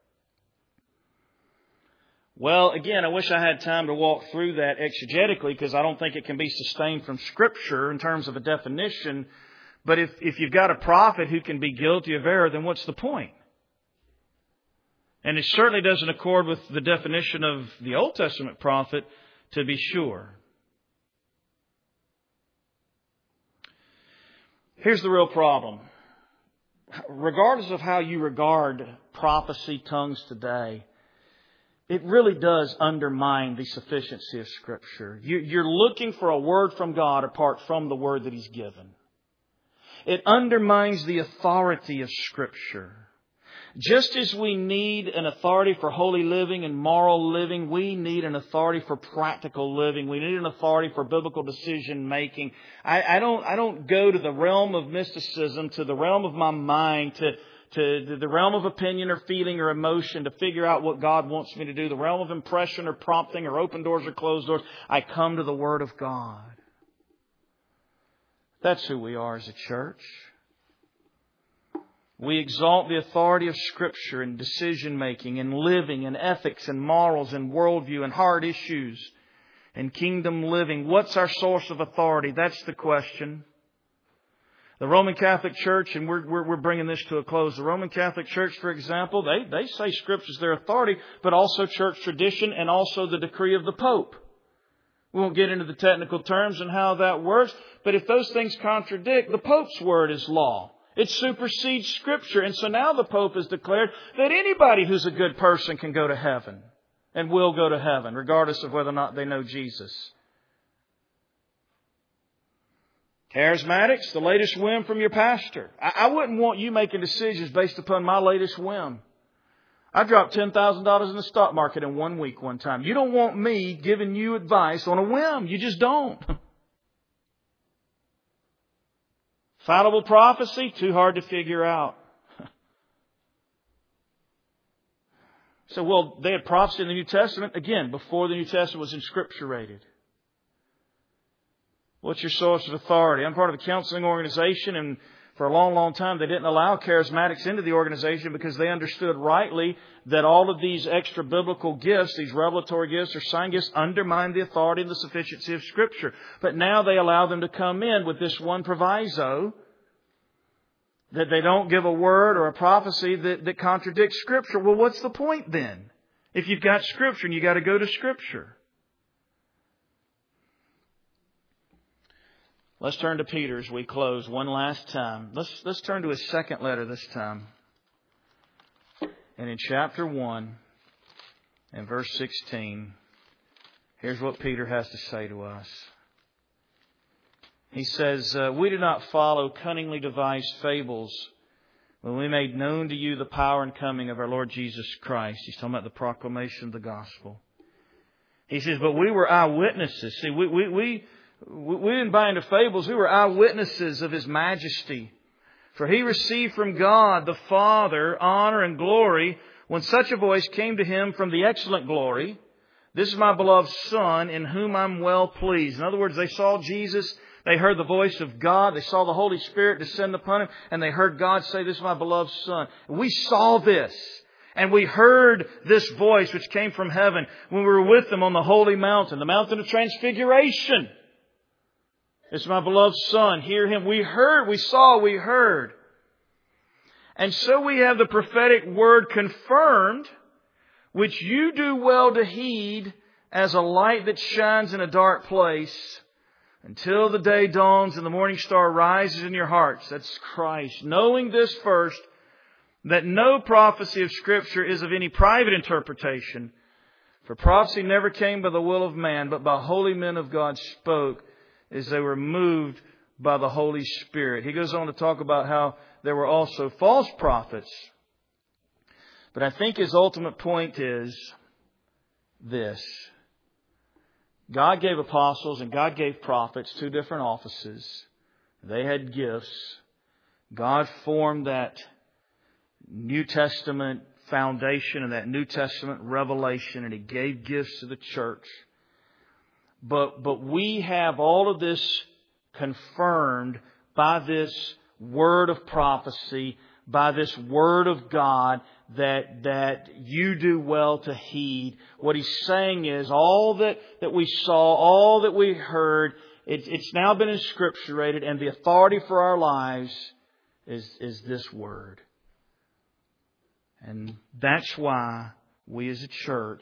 Well, again, I wish I had time to walk through that exegetically, because I don't think it can be sustained from Scripture in terms of a definition. But if you've got a prophet who can be guilty of error, then what's the point? And it certainly doesn't accord with the definition of the Old Testament prophet, to be sure. Here's the real problem. Regardless of how you regard prophecy, tongues today, it really does undermine the sufficiency of Scripture. You're looking for a word from God apart from the word that He's given. It undermines the authority of Scripture. Just as we need an authority for holy living and moral living, we need an authority for practical living. We need an authority for biblical decision making. I don't go to the realm of mysticism, to the realm of my mind, to the realm of opinion or feeling or emotion to figure out what God wants me to do, the realm of impression or prompting or open doors or closed doors. I come to the Word of God. That's who we are as a church. We exalt the authority of Scripture in decision making and living and ethics and morals and worldview and hard issues and kingdom living. What's our source of authority? That's the question. The Roman Catholic Church, and we're bringing this to a close. The Roman Catholic Church, for example, they say Scripture is their authority, but also church tradition and also the decree of the Pope. We won't get into the technical terms and how that works, but if those things contradict, the Pope's word is law. It supersedes Scripture. And so now the Pope has declared that anybody who's a good person can go to heaven and will go to heaven, regardless of whether or not they know Jesus. Charismatics, the latest whim from your pastor. I wouldn't want you making decisions based upon my latest whim. I dropped $10,000 in the stock market in 1 week one time. You don't want me giving you advice on a whim. You just don't. Fallible prophecy, too hard to figure out. So, well, they had prophecy in the New Testament, again, before the New Testament was inscripturated. What's your source of authority? I'm part of a counseling organization, and for a long, long time they didn't allow charismatics into the organization because they understood rightly that all of these extra biblical gifts, these revelatory gifts or sign gifts, undermine the authority and the sufficiency of Scripture. But now they allow them to come in with this one proviso, that they don't give a word or a prophecy that contradicts Scripture. Well, what's the point then? If you've got Scripture and you've got to go to Scripture. Let's turn to Peter as we close one last time. Let's turn to his second letter this time. And in chapter 1 and verse 16, here's what Peter has to say to us. He says, we do not follow cunningly devised fables when we made known to you the power and coming of our Lord Jesus Christ. He's talking about the proclamation of the gospel. He says, but we were eyewitnesses. See, we didn't buy into fables. We were eyewitnesses of His majesty. For He received from God the Father honor and glory when such a voice came to Him from the excellent glory. This is my beloved Son in whom I'm well pleased. In other words, they saw Jesus. They heard the voice of God. They saw the Holy Spirit descend upon Him. And they heard God say, "This is my beloved Son." We saw this. And we heard this voice which came from heaven when we were with Him on the holy mountain, the mountain of transfiguration. "This is my beloved Son. Hear Him." We heard, we saw, we heard. And so we have the prophetic word confirmed, which you do well to heed as a light that shines in a dark place until the day dawns and the morning star rises in your hearts. That's Christ. Knowing this first, that no prophecy of Scripture is of any private interpretation. For prophecy never came by the will of man, but by holy men of God spoke as they were moved by the Holy Spirit. He goes on to talk about how there were also false prophets. But I think his ultimate point is this. God gave apostles and God gave prophets two different offices. They had gifts. God formed that New Testament foundation and that New Testament revelation, and He gave gifts to the church. But we have all of this confirmed by this word of prophecy, by this word of God that you do well to heed. What He's saying is all that we saw, all that we heard, it's now been inscripturated, and the authority for our lives is this word. And that's why we as a church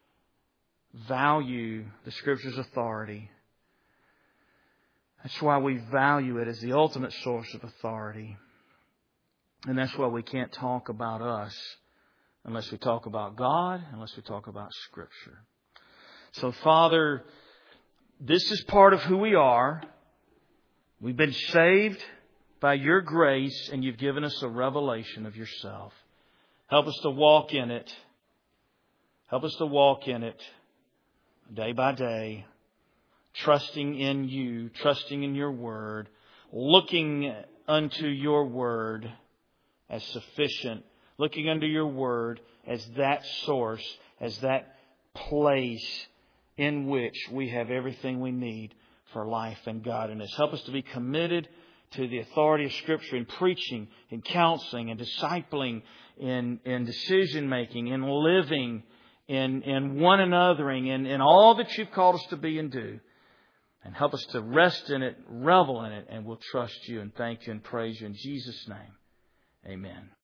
value the Scripture's authority. That's why we value it as the ultimate source of authority. And that's why we can't talk about us unless we talk about God, unless we talk about Scripture. So, Father, this is part of who we are. We've been saved by Your grace, and You've given us a revelation of Yourself. Help us to walk in it. Help us to walk in it day by day, trusting in You, trusting in Your Word, looking unto Your Word as sufficient, looking unto Your Word as that source, as that place in which we have everything we need for life and godliness. Help us to be committed to the authority of Scripture in preaching, in counseling, in discipling, in decision making, in living, in one anothering, in all that You've called us to be and do. And help us to rest in it, revel in it, and we'll trust You and thank You and praise You in Jesus' name. Amen.